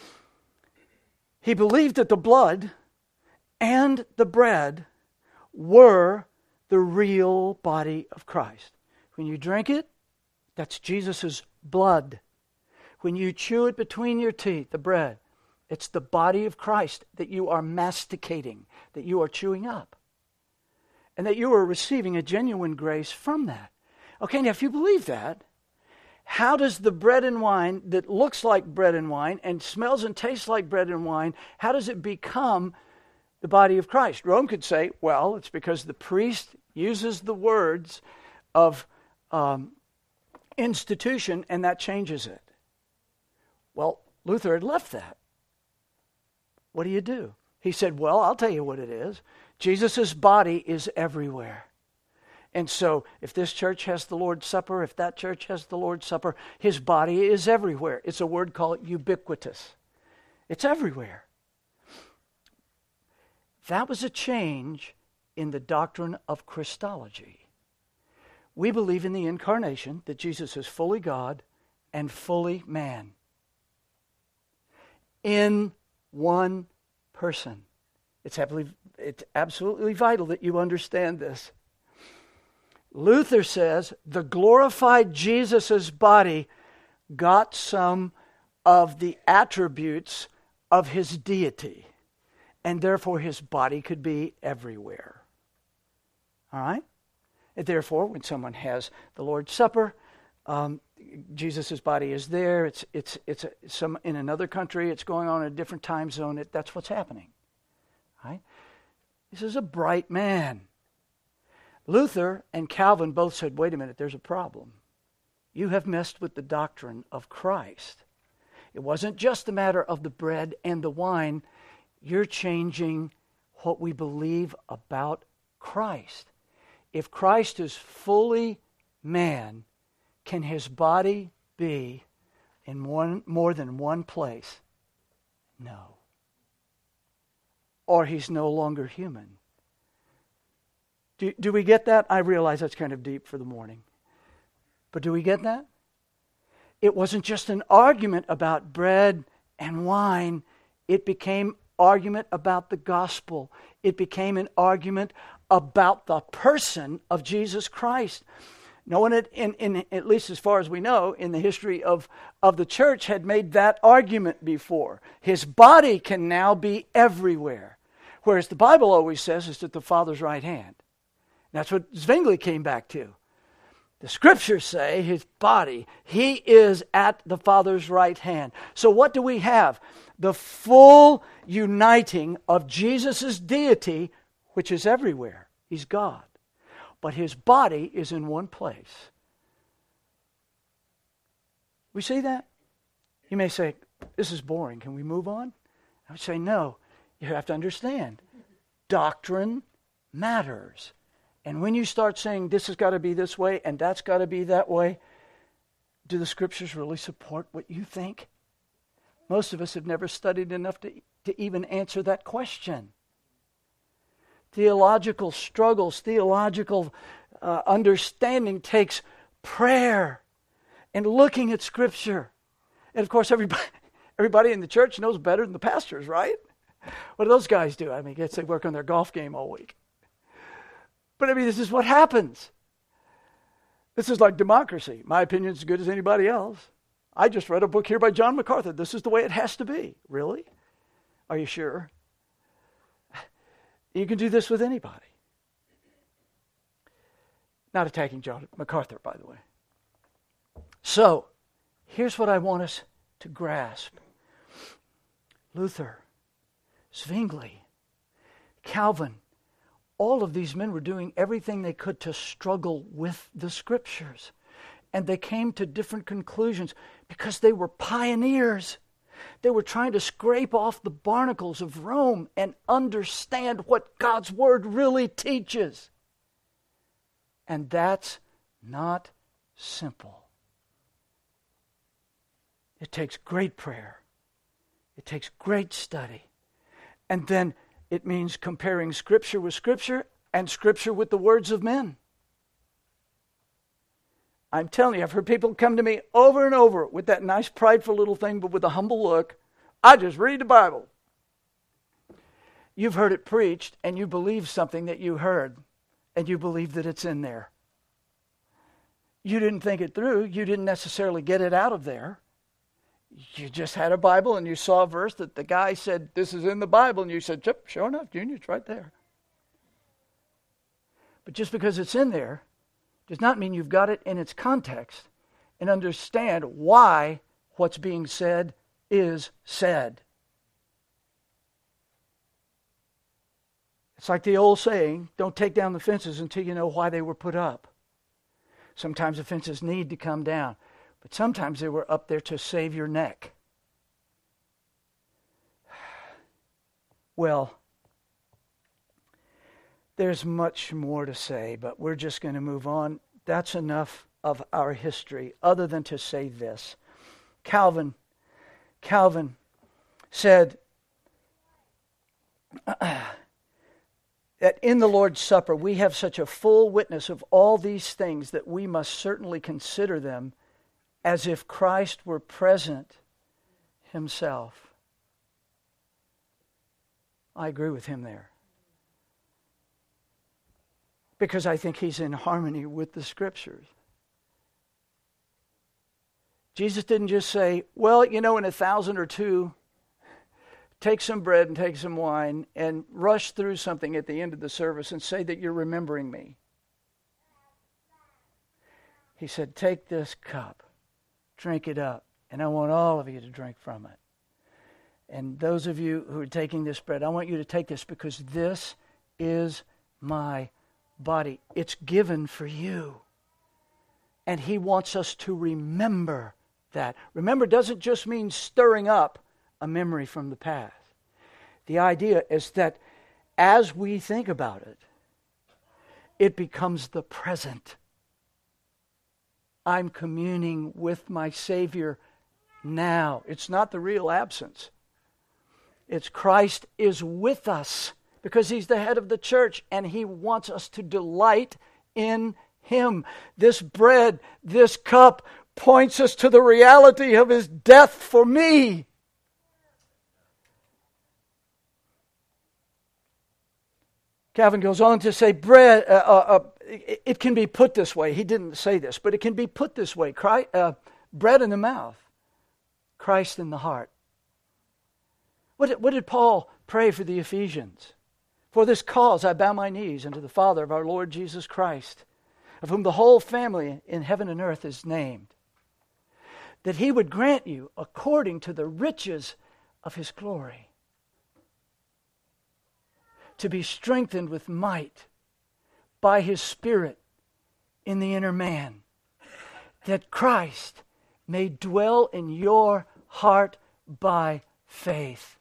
Speaker 1: He believed that the blood and the bread were the real body of Christ. When you drink it, that's Jesus' blood. When you chew it between your teeth, the bread, it's the body of Christ that you are masticating, that you are chewing up. And that you are receiving a genuine grace from that. Okay, now if you believe that, how does the bread and wine that looks like bread and wine and smells and tastes like bread and wine, how does it become the body of Christ? Rome could say, well, it's because the priest uses the words of um, institution and that changes it. Well, Luther had left that. What do you do? He said, well, I'll tell you what it is. Jesus' body is everywhere. And so, if this church has the Lord's Supper, if that church has the Lord's Supper, his body is everywhere. It's a word called ubiquitous. It's everywhere. That was a change in the doctrine of Christology. We believe in the incarnation, that Jesus is fully God and fully man. In one person. It's absolutely vital that you understand this. Luther says the glorified Jesus' body got some of the attributes of his deity, and therefore his body could be everywhere. All right? And therefore, when someone has the Lord's Supper, um, Jesus' body is there. It's it's it's a, some in another country. It's going on in a different time zone. It, that's what's happening. All right? This is a bright man. Luther and Calvin both said, wait a minute, there's a problem. You have messed with the doctrine of Christ. It wasn't just a matter of the bread and the wine. You're changing what we believe about Christ. If Christ is fully man, can his body be in one more than one place? No. Or he's no longer human. Do, do we get that? I realize that's kind of deep for the morning. But do we get that? It wasn't just an argument about bread and wine. It became argument about the gospel. It became an argument about the person of Jesus Christ. No one, had, in, in, at least as far as we know, in the history of, of the church had made that argument before. His body can now be everywhere. Whereas the Bible always says it's at the Father's right hand. That's what Zwingli came back to. The Scriptures say his body, he is at the Father's right hand. So what do we have? The full uniting of Jesus' deity, which is everywhere. He's God. But his body is in one place. We see that? You may say, this is boring. Can we move on? I would say, no. You have to understand. Doctrine matters. And when you start saying this has got to be this way and that's got to be that way, do the Scriptures really support what you think? Most of us have never studied enough to, to even answer that question. Theological struggles, theological uh, understanding takes prayer and looking at Scripture. And of course, everybody, everybody in the church knows better than the pastors, right? What do those guys do? I mean, I guess they work on their golf game all week. But I mean, this is what happens. This is like democracy. My opinion's as good as anybody else. I just read a book here by John MacArthur. This is the way it has to be. Really? Are you sure? You can do this with anybody. Not attacking John MacArthur, by the way. So, here's what I want us to grasp. Luther, Zwingli, Calvin, all of these men were doing everything they could to struggle with the Scriptures. And they came to different conclusions because they were pioneers. They were trying to scrape off the barnacles of Rome and understand what God's Word really teaches. And that's not simple. It takes great prayer. It takes great study. And then it means comparing Scripture with Scripture and Scripture with the words of men. I'm telling you, I've heard people come to me over and over with that nice prideful little thing, but with a humble look. I just read the Bible. You've heard it preached, and you believe something that you heard, and you believe that it's in there. You didn't think it through. You didn't necessarily get it out of there. You just had a Bible, and you saw a verse that the guy said, this is in the Bible, and you said, yep, sure enough, Junior, it's right there. But just because it's in there does not mean you've got it in its context and understand why what's being said is said. It's like the old saying, don't take down the fences until you know why they were put up. Sometimes the fences need to come down, but sometimes they were up there to save your neck. Well, there's much more to say, but we're just going to move on. That's enough of our history, other than to say this. Calvin, Calvin said that in the Lord's Supper we have such a full witness of all these things that we must certainly consider them as if Christ were present himself. I agree with him there. Because I think he's in harmony with the Scriptures. Jesus didn't just say, well, you know, in a thousand or two, take some bread and take some wine and rush through something at the end of the service and say that you're remembering me. He said, take this cup, drink it up, and I want all of you to drink from it. And those of you who are taking this bread, I want you to take this because this is my body. It's given for you. And he wants us to remember that. Remember doesn't just mean stirring up a memory from the past. The idea is that as we think about it, it becomes the present. I'm communing with my Savior now. It's not the real absence. It's Christ is with us because he's the head of the church and he wants us to delight in him. This bread, this cup points us to the reality of his death for me. Calvin goes on to say, bread, uh, uh, uh, it, it can be put this way. He didn't say this, but it can be put this way. Christ, uh, bread in the mouth, Christ in the heart. What did, what did Paul pray for the Ephesians? For this cause I bow my knees unto the Father of our Lord Jesus Christ, of whom the whole family in heaven and earth is named, that he would grant you according to the riches of his glory, to be strengthened with might by his Spirit in the inner man, that Christ may dwell in your heart by faith.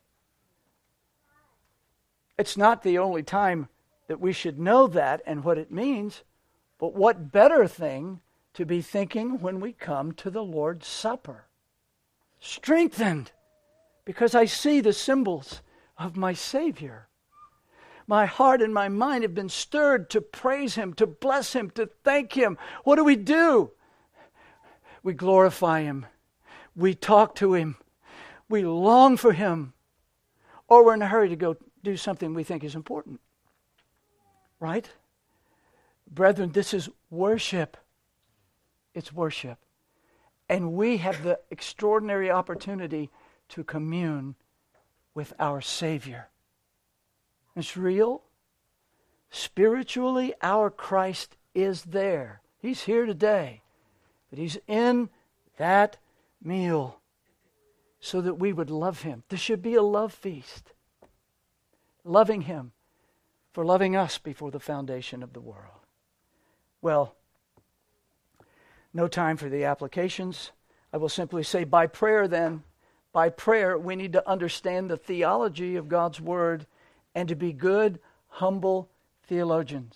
Speaker 1: It's not the only time that we should know that and what it means, but what better thing to be thinking when we come to the Lord's Supper? Strengthened, because I see the symbols of my Savior. My heart and my mind have been stirred to praise him, to bless him, to thank him. What do we do? We glorify him. We talk to him. We long for him. Or we're in a hurry to go do something we think is important. Right? Brethren, this is worship. It's worship. And we have the extraordinary opportunity to commune with our Savior. It's real. Spiritually, our Christ is there. He's here today. But he's in that meal so that we would love him. This should be a love feast. Loving him for loving us before the foundation of the world. Well, no time for the applications. I will simply say by prayer then, by prayer we need to understand the theology of God's Word and to be good, humble theologians.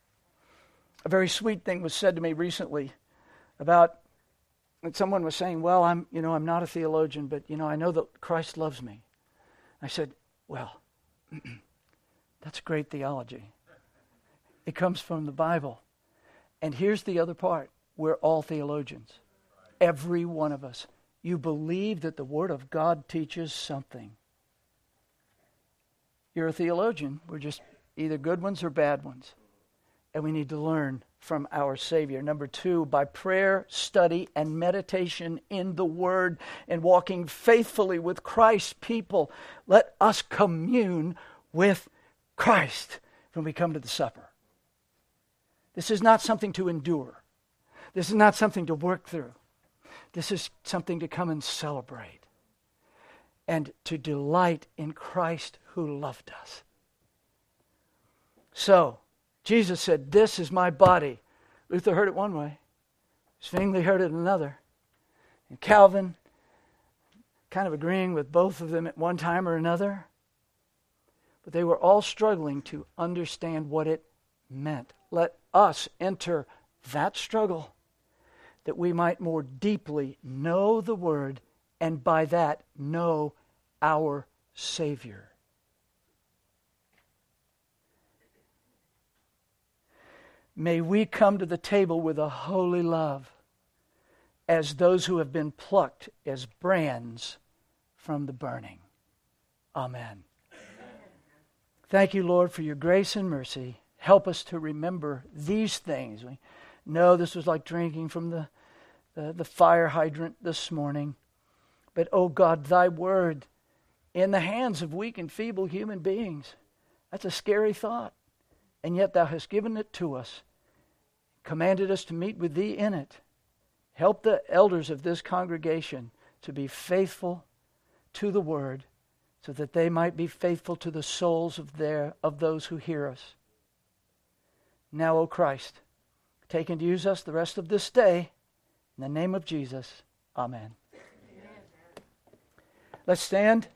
Speaker 1: A very sweet thing was said to me recently about, and someone was saying, well, I'm, you know, I'm not a theologian, but, you know, I know that Christ loves me. I said, well, that's great theology. It comes from the Bible. And here's the other part. We're all theologians. Every one of us. You believe that the Word of God teaches something. You're a theologian. We're just either good ones or bad ones. And we need to learn from our Savior. Number two, by prayer, study, and meditation in the Word and walking faithfully with Christ's people, let us commune with Christ when we come to the supper. This is not something to endure. This is not something to work through. This is something to come and celebrate and to delight in Christ who loved us. So, Jesus said, this is my body. Luther heard it one way. Zwingli heard it another. And Calvin, kind of agreeing with both of them at one time or another. But they were all struggling to understand what it meant. Let us enter that struggle that we might more deeply know the Word and by that know our Savior. May we come to the table with a holy love as those who have been plucked as brands from the burning. Amen. Thank you, Lord, for your grace and mercy. Help us to remember these things. We know this was like drinking from the, the, the fire hydrant this morning. But, oh God, thy word in the hands of weak and feeble human beings, that's a scary thought. And yet thou hast given it to us, commanded us to meet with thee in it. Help the elders of this congregation to be faithful to the word, so that they might be faithful to the souls of their of those who hear us. Now, O Christ, take and use us the rest of this day. In the name of Jesus, amen. Amen. Let's stand.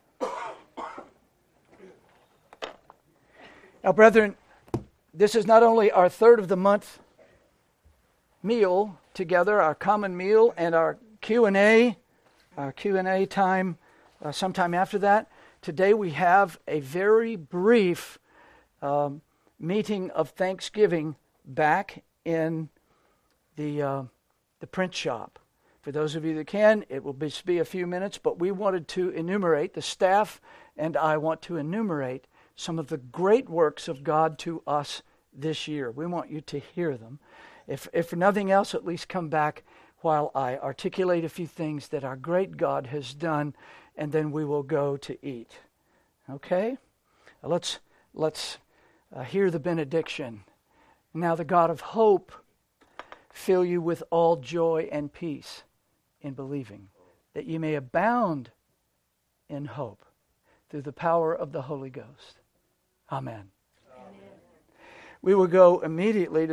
Speaker 1: Now, brethren, this is not only our third of the month meal together, our common meal, and our Q and A, our Q and A time uh, sometime after that. Today we have a very brief um, meeting of Thanksgiving back in the uh, the print shop. For those of you that can, it will just be a few minutes, but we wanted to enumerate, the staff and I want to enumerate some of the great works of God to us this year. We want you to hear them. If, if for nothing else, at least come back while I articulate a few things that our great God has done, and then we will go to eat. Okay? Let's, let's uh, hear the benediction. Now the God of hope fill you with all joy and peace in believing, that you may abound in hope through the power of the Holy Ghost. Amen. Amen. We will go immediately to